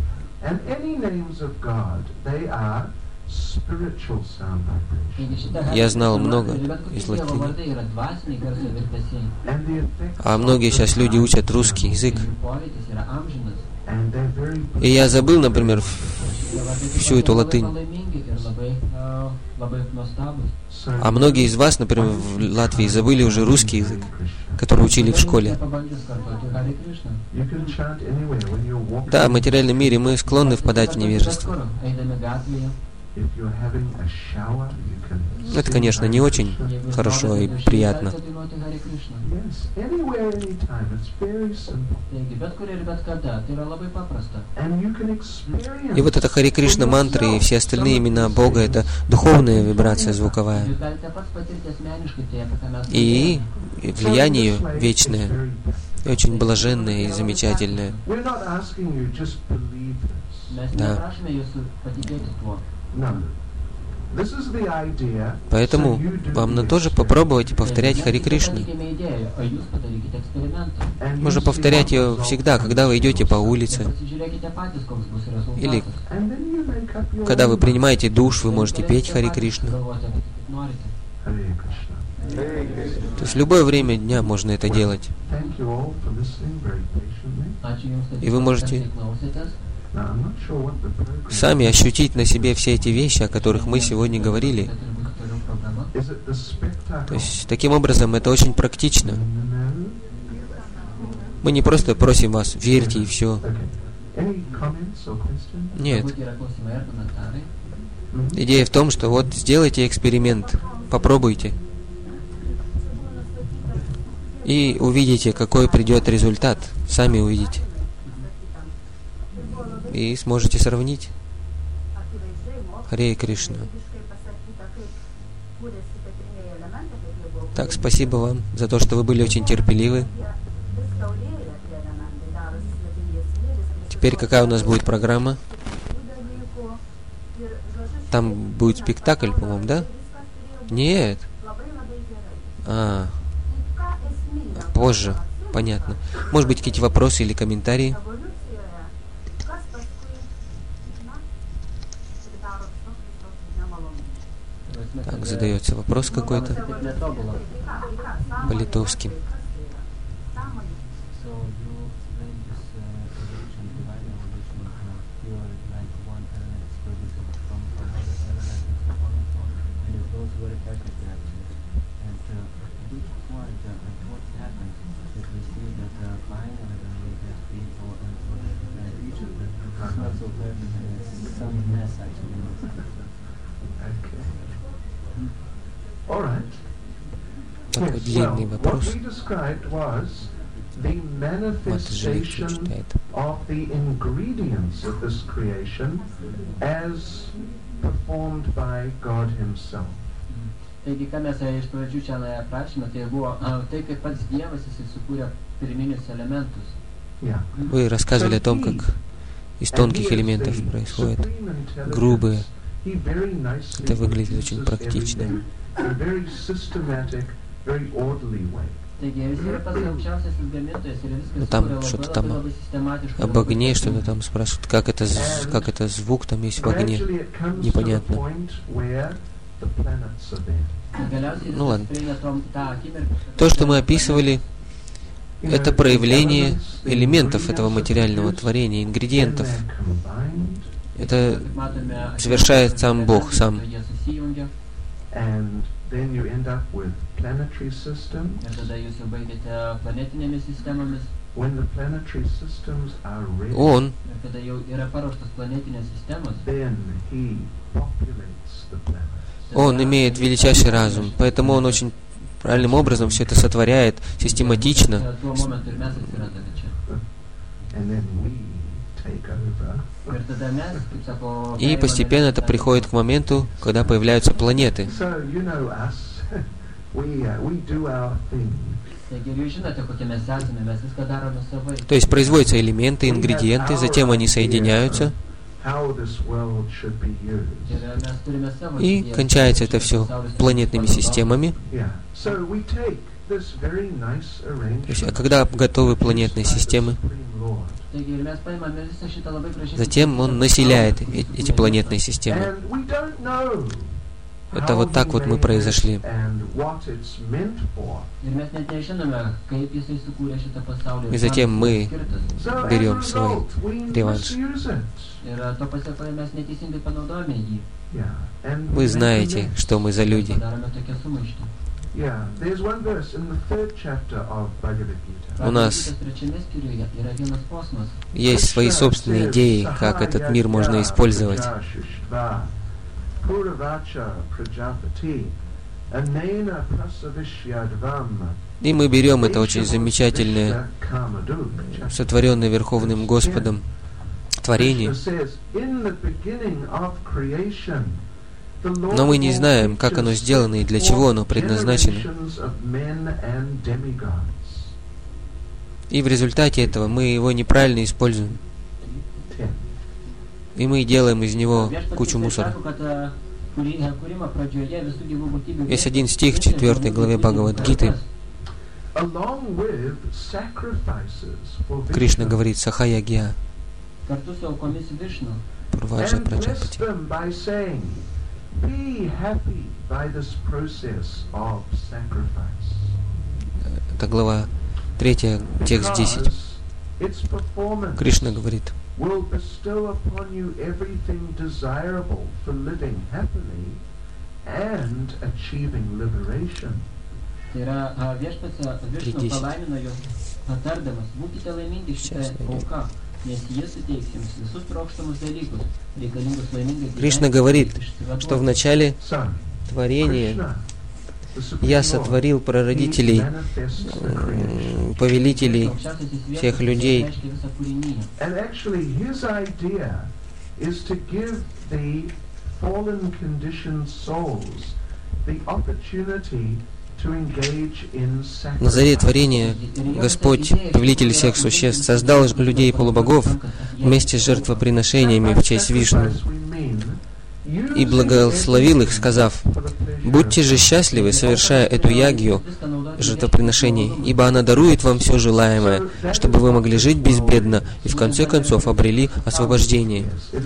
Я знал много из латыни. А многие сейчас люди учат русский язык. И я забыл, например, всю эту латынь. А многие из вас, например, в Латвии забыли уже русский язык, который учили в школе. Да, в материальном мире мы склонны впадать в невежество. Это, конечно, не очень хорошо и приятно. И вот эта Харе Кришна мантра и все остальные имена Бога — это духовная вибрация звуковая. И влияние ее вечное, и очень блаженное и замечательное. Да. Поэтому вам надо тоже попробовать повторять Харе Кришну. Можно повторять ее всегда, когда вы идете по улице. Или когда вы принимаете душ, вы можете петь Харе Кришну. То есть в любое время дня можно это делать. И вы можете сами ощутить на себе все эти вещи, о которых мы сегодня говорили. То есть, таким образом, это очень практично. Мы не просто просим вас, верьте и все. Нет. Идея в том, что вот сделайте эксперимент, попробуйте. И увидите, какой придет результат. Сами увидите. И сможете сравнить. Харе Кришна. Так, спасибо вам за то, что вы были очень терпеливы. Теперь какая у нас будет программа? Там будет спектакль, по-моему, да? Нет. Позже. Понятно. Может быть, какие-то вопросы или комментарии? Так, задается вопрос какой-то по-литовски. Такой длинный вопрос. Мат Жиличу читает. Taigi, ką mes iš pradžių čia aprašėme, tai buvo tai, kaip pats Dievas jisai sukūrė pirminius elementus. Вы рассказывали о том, как из тонких элементов происходят грубые. Это выглядит очень практично. Ну там что-то там об огне, что-то там спрашивают, как это звук там есть в огне. Непонятно. Ну ладно. То, что мы описывали, это проявление элементов этого материального творения, ингредиентов. Это совершает сам Бог, сам. when the planetary systems are ready, Он, Kada jau yra paruoštos planetinės sistemos, then he populates the planet. Он имеет величайший разум, поэтому Он очень правильным образом все это сотворяет, систематично. tuo momentu ir mes atsirandame čia. And then we take over. Ir tada mes, kaip sako, И постепенно это приходит к моменту, когда появляются планеты. So you know us, we do our thing. Taigi ir jūs žinote, kokie mes esame, mes viską darome savai. То есть производятся элементы, ингредиенты, затем они соединяются, How this world should be used. Ir mes turime savo и idėjas, кончается kaip это все pasaulis планетными panaudotas. системами. Yeah. So we take this very nice То есть, а arrangement. когда готовы планетные системы, Supreme Lord. Taigi ir mes paimame visą šitą labai gražiai. затем Он населяет эти планетные системы. And we don't know Это how вот так he вот мы made произошли. it and what it's meant for. Ir mes net nežinome, kaip jisai sukūrė šitą pasaulį. И затем мы So as берем a свой result, we реванш. misuse it. Ir to pasiekoje mes neteisingai panaudojame jį. Yeah. And Вы we знаете, make a что мы за люди. Padarome tokią sumaištį. Yeah, there's one verse in the 3rd chapter of Bhagavad Gita. У нас Trečiame skyriuje yra vienas posmas. есть свои собственные идеи, как этот мир можно использовать. И мы берем это очень замечательное, сотворенное Верховным Господом творение, но мы не знаем, как оно сделано и для чего оно предназначено. И в результате этого мы его неправильно используем. И мы делаем из него кучу мусора. Есть один стих в 4 главе Бхагавад-гиты. Кришна говорит Сахая-гья, Пурваджа Праджапати. Это глава 3, текст 10. Кришна говорит, will bestow upon you everything desirable for living happily and achieving liberation. Tai yra viešpats Višnu palaimino juos patardamas, būkite laimingi šitą auką, nes jie suteiks jums visus trokštamus dalykus, reikalingus laimingai. Кришна говорит, что в начале творения я сотворил прародителей, повелителей всех людей. На заре творения Господь, повелитель всех существ, создал людей полубогов вместе с жертвоприношениями в честь Вишну и благословил их, сказав: «Будьте же счастливы, совершая эту ягью жертвоприношений, ибо она дарует вам все желаемое, чтобы вы могли жить безбедно и в конце концов обрели освобождение».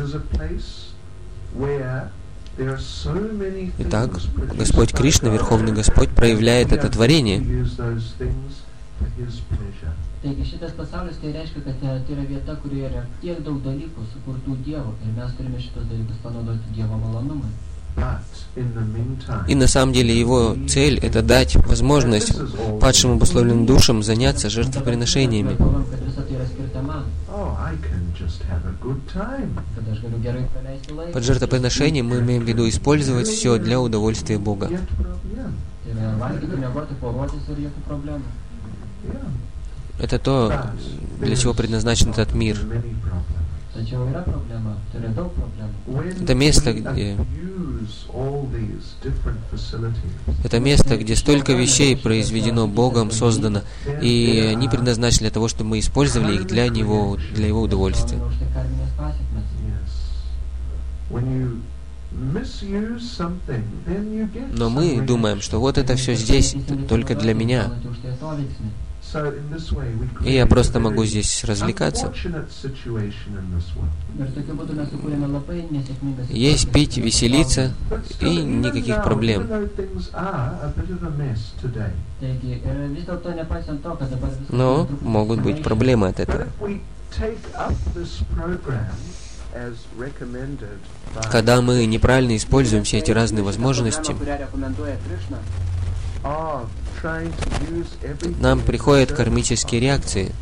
Итак, Господь Кришна, Верховный Господь, проявляет это творение. Taigi šitas pasaulis tai reiškia, kad tai yra vieta, kurioje yra tiek daug dalykų sukurtų Dievo ir mes turime šitos dalykus panaudoti Dievo malonumui. И на самом деле его цель – это дать возможность падшим обусловленным душам заняться жертвоприношениями. Под жертвоприношением мы имеем в виду использовать все для удовольствия Бога. Это то, для чего предназначен этот мир. Это место, где столько вещей произведено Богом, создано, и они предназначены для того, чтобы мы использовали их для Него, для Его удовольствия. Но мы думаем, что вот это все здесь только для меня, и я просто могу здесь развлекаться. Есть пить, веселиться, и никаких проблем. Но могут быть проблемы от этого. Когда мы неправильно используем все эти разные возможности, нам приходят кармические реакции.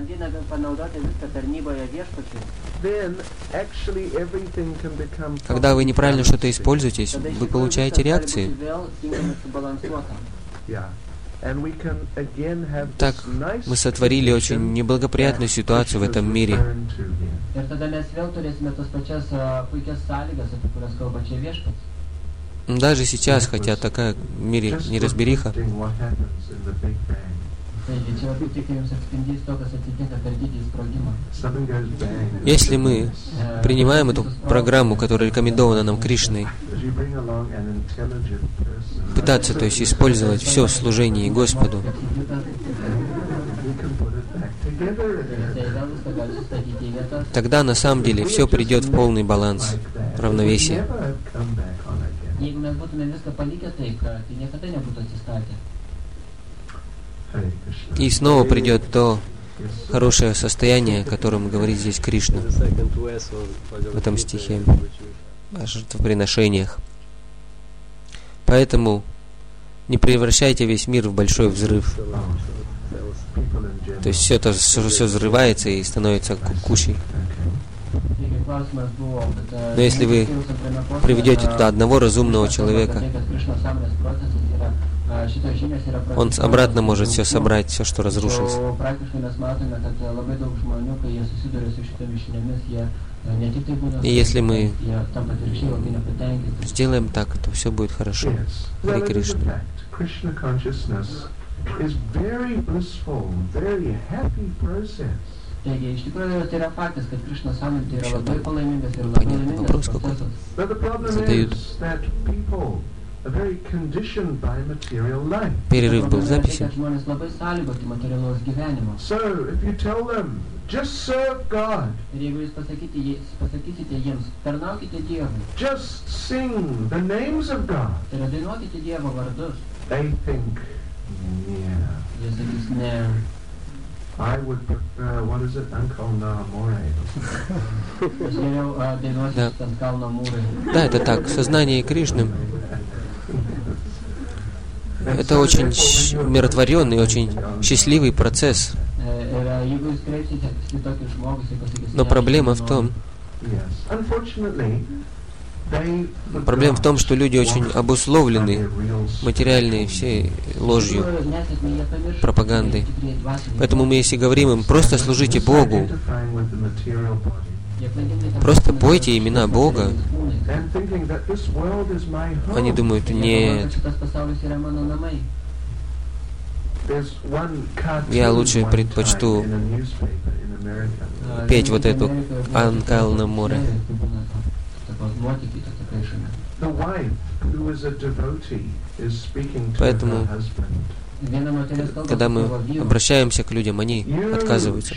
Когда вы неправильно что-то используете, вы получаете реакции. Так, мы сотворили очень неблагоприятную ситуацию в этом мире. Даже сейчас, хотя такая в мире неразбериха, если мы принимаем эту программу, которая рекомендована нам Кришной, пытаться, то есть использовать все в служении Господу, тогда на самом деле все придет в полный баланс, равновесие. И снова придет то хорошее состояние, о котором говорит здесь Кришна в этом стихе о жертвоприношениях. Поэтому не превращайте весь мир в большой взрыв. То есть все взрывается и становится кучей. Но если вы приведете туда одного разумного человека, он обратно может все собрать, все, что разрушилось. И если мы сделаем так, то все будет хорошо. Харе Кришна. Понятный вопрос какой задают. Перерыв был в записи. I would prefer, what is it, Ankal Namore? Да, это так, сознание Кришны. Это очень умиротворенный, очень счастливый процесс. Но проблема в том, что люди очень обусловлены материальной всей ложью, пропагандой. Поэтому мы, если говорим им, просто служите Богу, просто пойте имена Бога, они думают, нет, я лучше предпочту петь вот эту Анкал Наморе. Поэтому, когда мы обращаемся к людям, они отказываются.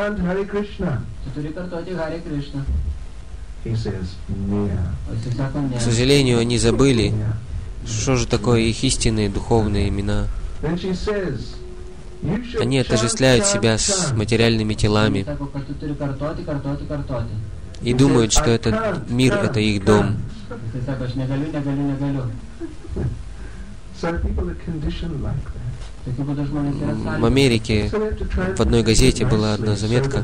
К сожалению, они забыли, что же такое их истинные духовные имена. Они отождествляют себя с материальными телами и думают, что этот мир — это их дом. В Америке в одной газете была одна заметка.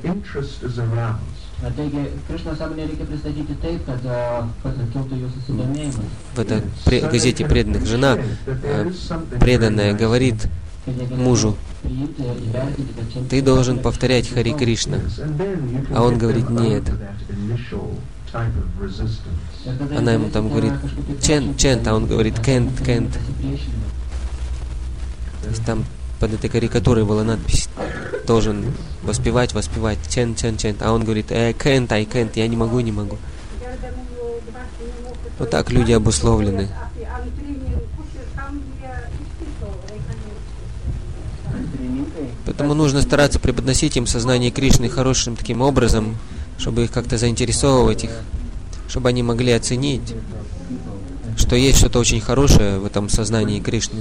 В этой газете преданных жена преданная говорит мужу: ты должен повторять Хари Кришна. А он говорит: нет. Она ему там говорит: чент, а он говорит: can't. То есть там под этой карикатурой была надпись: должен воспевать, чент. А он говорит: can't, я не могу. Вот так люди обусловлены. Поэтому нужно стараться преподносить им сознание Кришны хорошим таким образом, чтобы их как-то заинтересовывать их, чтобы они могли оценить, что есть что-то очень хорошее в этом сознании Кришны.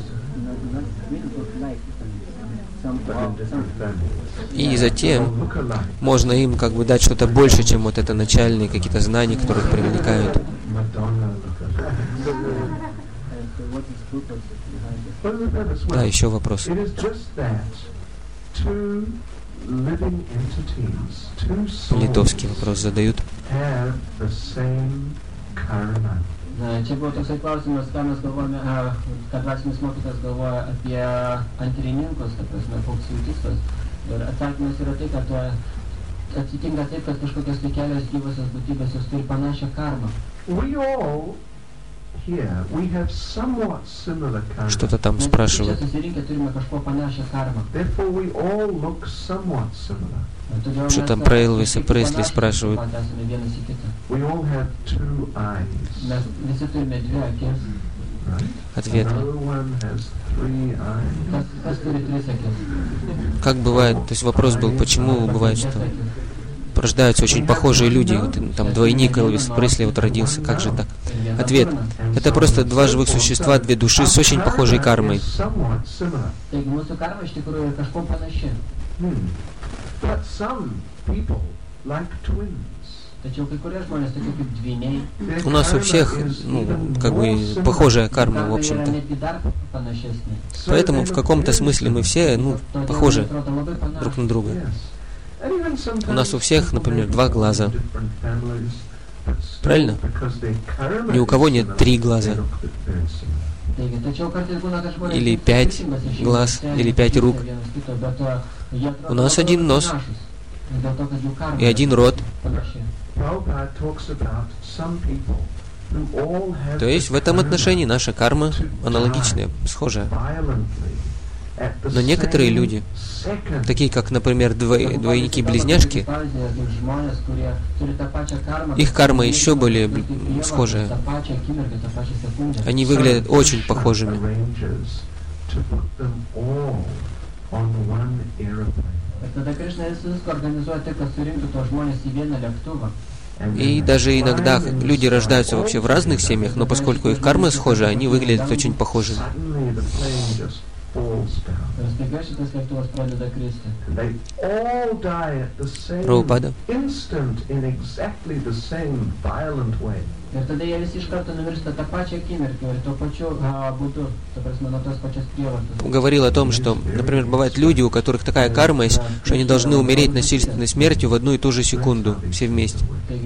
И затем можно им как бы дать что-то больше, чем вот это начальные какие-то знания, которые их привлекают. Да, еще вопрос. Литовский вопрос задают. Čia buvo toksai klausimas, ką mes galvojame, ką dvasinis mokytas galvoja apie antrininkus, ta prasme, koks jų tikslas. Ir atsakymas yra tai, kad atsitinka taip, kad kažkokios tai kelios gyvosios būtybės jos turi panašią karmą. Что-то там спрашивают. Что там про Элвиса Пресли спрашивают. Ответ. Как бывает, то есть вопрос был, почему бывает, что рождаются очень похожие люди, вот, там двойник Элвиса Пресли вот родился, как же так? Ответ. Это просто два живых существа, две души с очень похожей кармой. У нас у всех, как бы, похожая карма, в общем-то. Поэтому в каком-то смысле мы все, похожи друг на друга. У нас у всех, например, 2 глаза. Правильно? Ни у кого нет 3 глаза. Или 5 глаз, или 5 рук. У нас 1 нос и 1 рот. То есть в этом отношении наша карма аналогичная, схожая. Но некоторые люди, такие как, например, двойники-близняшки, их карма еще более схожая. Они выглядят очень похожими. И даже иногда люди рождаются вообще в разных семьях, но поскольку их карма схожа, они выглядят очень похожими. Прабхупада. Говорил о том, что, например, бывают люди, у которых такая карма есть, что они должны умереть насильственной смертью в одну и ту же секунду, все вместе.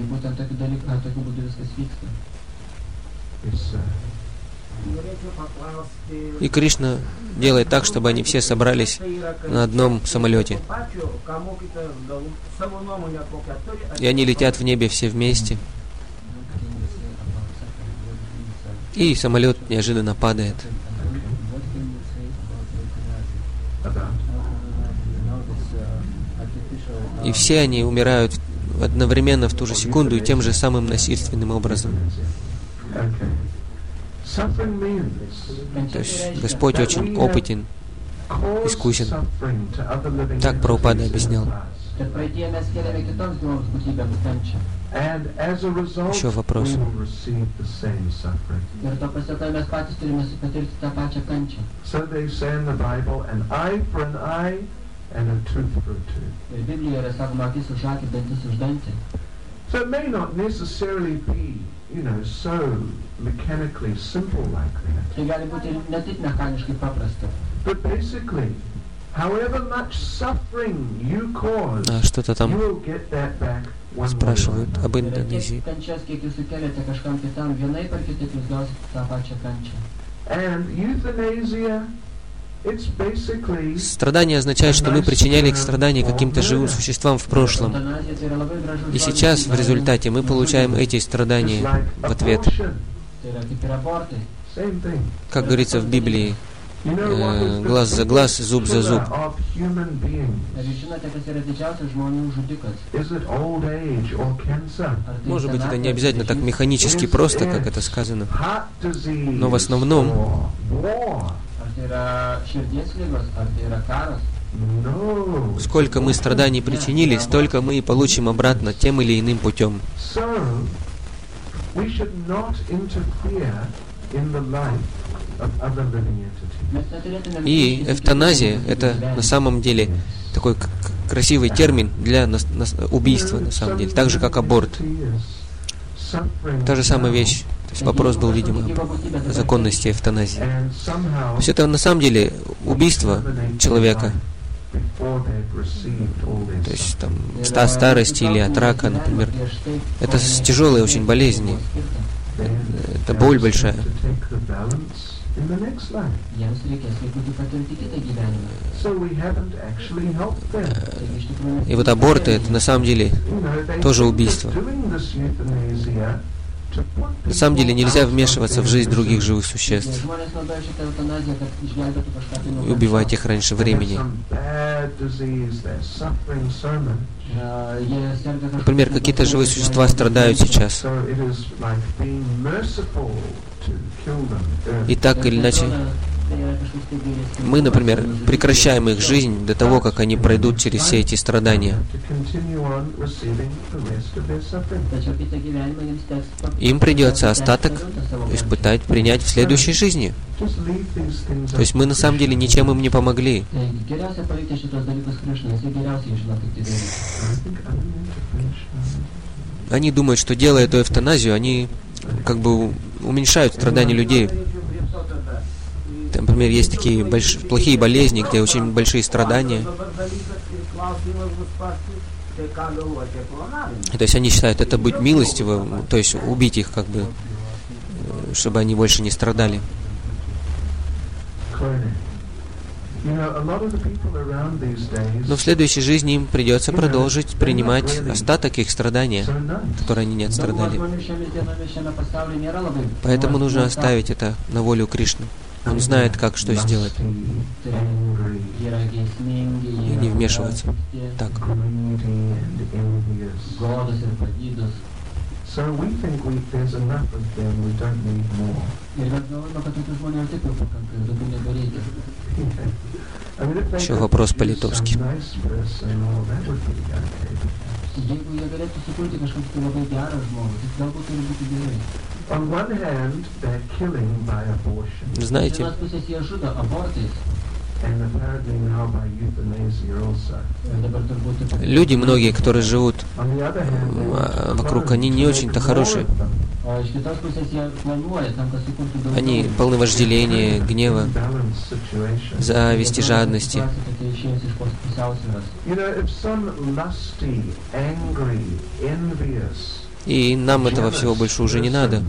И Кришна делает так, чтобы они все собрались на одном самолете. И они летят в небе все вместе. И самолет неожиданно падает. И все они умирают одновременно в ту же секунду и тем же самым насильственным образом. То есть Господь очень опытен, искусен. Так Прабхупада объяснял. Еще вопрос. So it may not necessarily be, so mechanically simple like that. But basically, however much suffering you cause, что-то там you will get that back one way or спрашивают another. об Индонезии. And euthanasia, страдание означает, что мы причиняли страдания каким-то живым существам в прошлом. И сейчас, в результате, мы получаем эти страдания в ответ. Как говорится в Библии, глаз за глаз, зуб за зуб. Может быть, это не обязательно так механически просто, как это сказано. Но в основном сколько мы страданий причинили, столько мы и получим обратно тем или иным путем. И эвтаназия — это на самом деле такой красивый термин для убийства, на самом деле, так же как аборт. Та же самая вещь. То есть вопрос был, видимо, о законности эвтаназии. То есть это на самом деле убийство человека. То есть там от старости или от рака, например. Это тяжелые очень болезни. Это боль большая. И вот аборты — это на самом деле тоже убийство. На самом деле нельзя вмешиваться в жизнь других живых существ и убивать их раньше времени. Например, какие-то живые существа страдают сейчас. И так или иначе, мы, например, прекращаем их жизнь до того, как они пройдут через все эти страдания. Им придется остаток испытать, принять в следующей жизни. То есть мы на самом деле ничем им не помогли. Они думают, что делая эту эвтаназию, они как бы уменьшают страдания людей. Например, есть такие плохие болезни, где очень большие страдания. То есть они считают это быть милостивым, то есть убить их как бы, чтобы они больше не страдали. Но в следующей жизни им придется продолжить принимать остаток их страдания, которые они не отстрадали. Поэтому нужно оставить это на волю Кришны. Он знает, как что сделать. И не вмешиваться. Так. Еще вопрос по-литовски. Знаете, люди многие, которые живут вокруг, они не очень-то хорошие. Они полны вожделения, гнева, зависти, жадности. И нам этого всего больше уже не надо.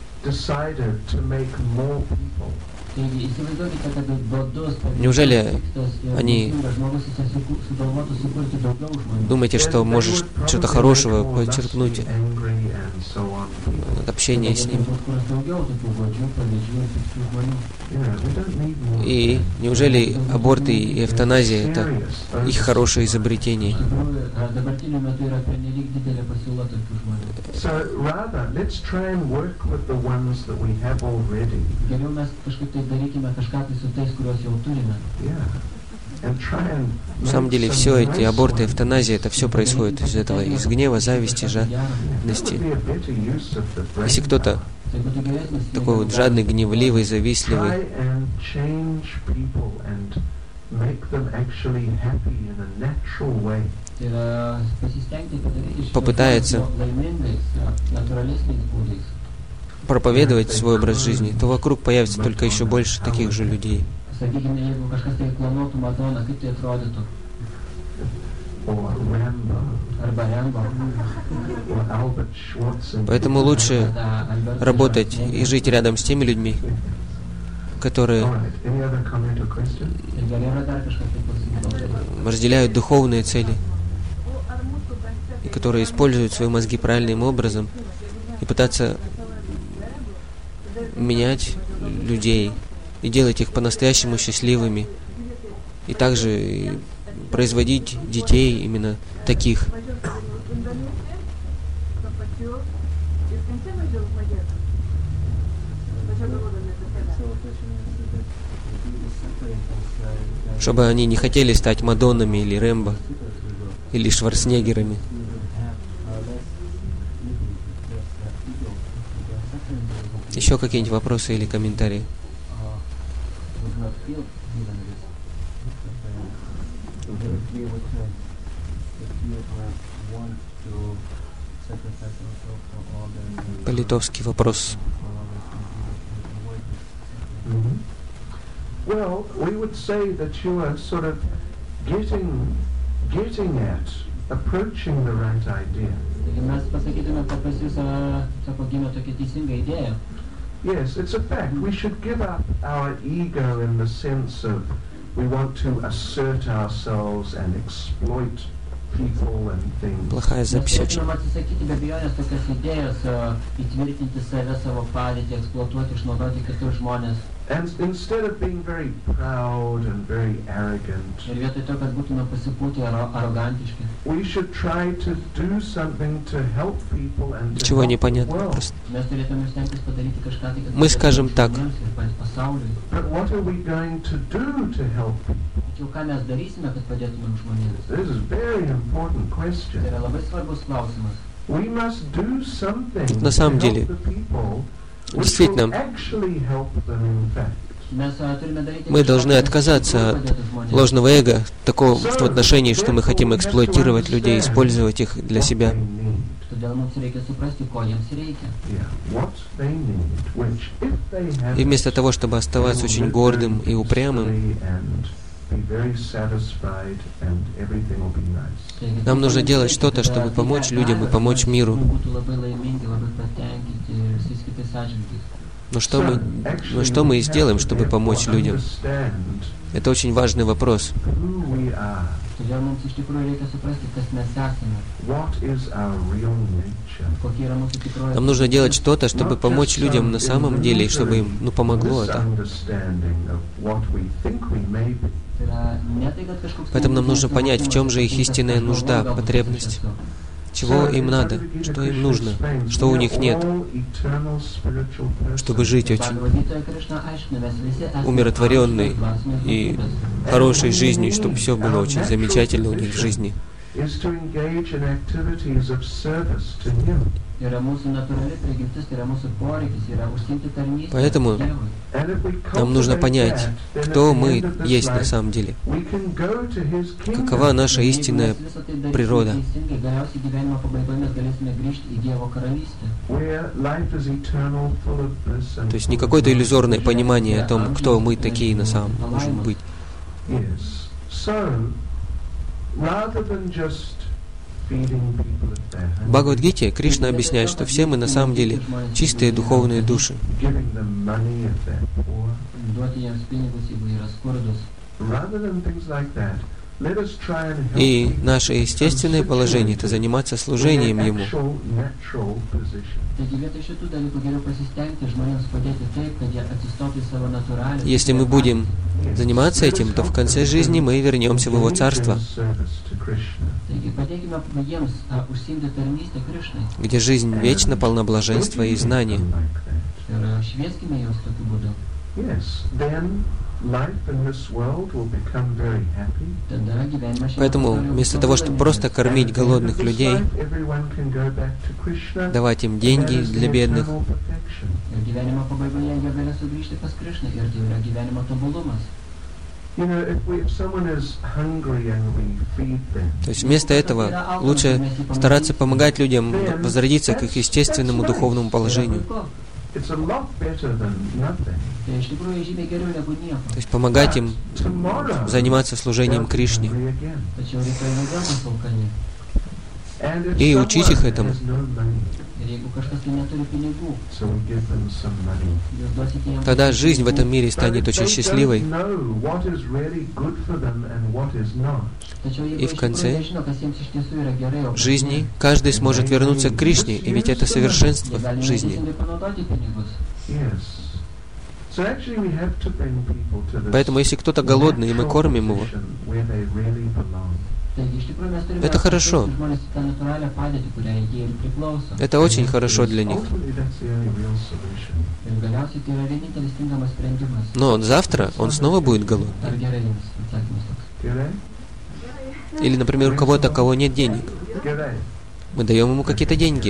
Неужели они... Думаете, что можешь что-то хорошего подчеркнуть от общения с ними? И неужели аборты и эвтаназия — это их хорошее изобретение? На самом деле, все эти аборты, эвтаназия, это все происходит из этого, из гнева, зависти, жадности. Если кто-то такой вот жадный, гневливый, завистливый, попытается проповедовать свой образ жизни, то вокруг появится только еще больше таких же людей. Поэтому лучше работать и жить рядом с теми людьми, которые разделяют духовные цели и которые используют свои мозги правильным образом, и пытаться менять людей и делать их по-настоящему счастливыми, и также производить детей именно таких. Чтобы они не хотели стать Мадоннами или Рэмбо, или Шварценеггерами. Еще какие-нибудь вопросы или комментарии? По-литовски вопрос. Well, we would say that you are sort of getting at, approaching the right idea. Mes pasakytume, kad pas jūs, sako, gimė tokia teisinga idėja. Yes, it's a fact. We should give up our ego in the sense of we want to assert ourselves and exploit people and things. Плохая запись очень. Mes turėtume atsisakyti be abejonės tokias idėjas, įtvirtinti save, savo padėtį, eksploatuoti, išnaudoti kitus žmonės. And instead of being very proud and very arrogant, Ir vietoj to, kad būtume pasipūtę arogantiški, we should try to do something to help people and to Ничего не help the понятно world. просто. mes turėtume stengtis padaryti kažką, tai, kad Мы скажем так. žmonėms ir pasauliui. But what are we going to do to help people? Tačiau ką mes darysime, kad padėtumėm žmonėms? This is a very important question. Tai yra labai svarbus klausimas. We must do something На to самом деле, help the people, which действительно, will actually help them in fact. мы должны отказаться от ложного эго, такого в отношении, что мы хотим эксплуатировать людей, использовать их для себя. И вместо того, чтобы оставаться очень гордым и упрямым, нам нужно делать что-то, чтобы помочь людям и помочь миру. Но что мы сделаем, чтобы помочь людям? Это очень важный вопрос. Нам нужно делать что-то, чтобы помочь людям на самом деле, и чтобы им помогло это. Поэтому нам нужно понять, в чем же их истинная нужда, потребность. Чего им надо, что им нужно, что у них нет, чтобы жить очень умиротворенной и хорошей жизнью, чтобы все было очень замечательно у них в жизни. Поэтому нам нужно понять, кто мы есть на самом деле, какова наша истинная природа. То есть не какое-то иллюзорное понимание о том, кто мы такие на самом деле можем быть. В Бхагавад-гите Кришна объясняет, что все мы на самом деле чистые духовные души. И наше естественное положение – это заниматься служением Ему. Если мы будем заниматься этим, то в конце жизни мы вернемся в Его Царство, где жизнь вечна, полна блаженства и знаний. Поэтому вместо того, чтобы просто кормить голодных людей, давать им деньги для бедных, то есть вместо этого лучше стараться помогать людям возродиться к их естественному духовному положению. То есть помогать им заниматься служением Кришне и учить их этому. Тогда жизнь в этом мире станет очень счастливой. И в конце жизни каждый сможет вернуться к Кришне, и ведь это совершенство жизни. Поэтому если кто-то голодный, и мы кормим его, это хорошо. Это очень хорошо для них. Но завтра он снова будет голодный. Или, например, у кого-то, у кого нет денег. Мы даем ему какие-то деньги.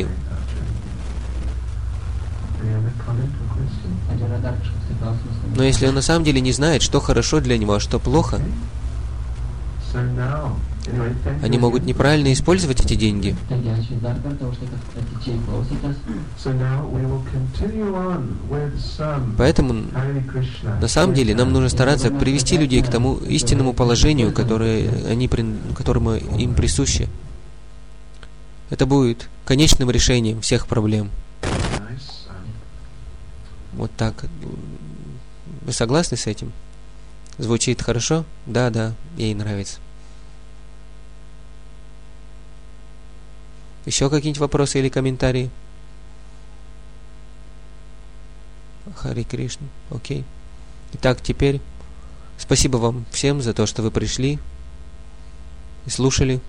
Но если он на самом деле не знает, что хорошо для него, а что плохо, Anyway, thank Они you могут again. неправильно использовать эти деньги. Taigi ačiū dar kartą už tai, kad atidžiai klausėtės. So now we will continue on with some Поэтому, Hare Krishna. на самом деле, нам нужно стараться привести людей к тому истинному положению, которому им присуще. Это будет конечным решением всех проблем. Nice. Вот так. Вы согласны с этим? Звучит хорошо? Да, ей нравится. Еще какие-нибудь вопросы или комментарии? Харе Кришна. Окей. Итак, теперь спасибо вам всем за то, что вы пришли и слушали.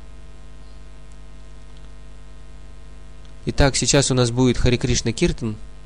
Итак, сейчас у нас будет Харе Кришна Киртан.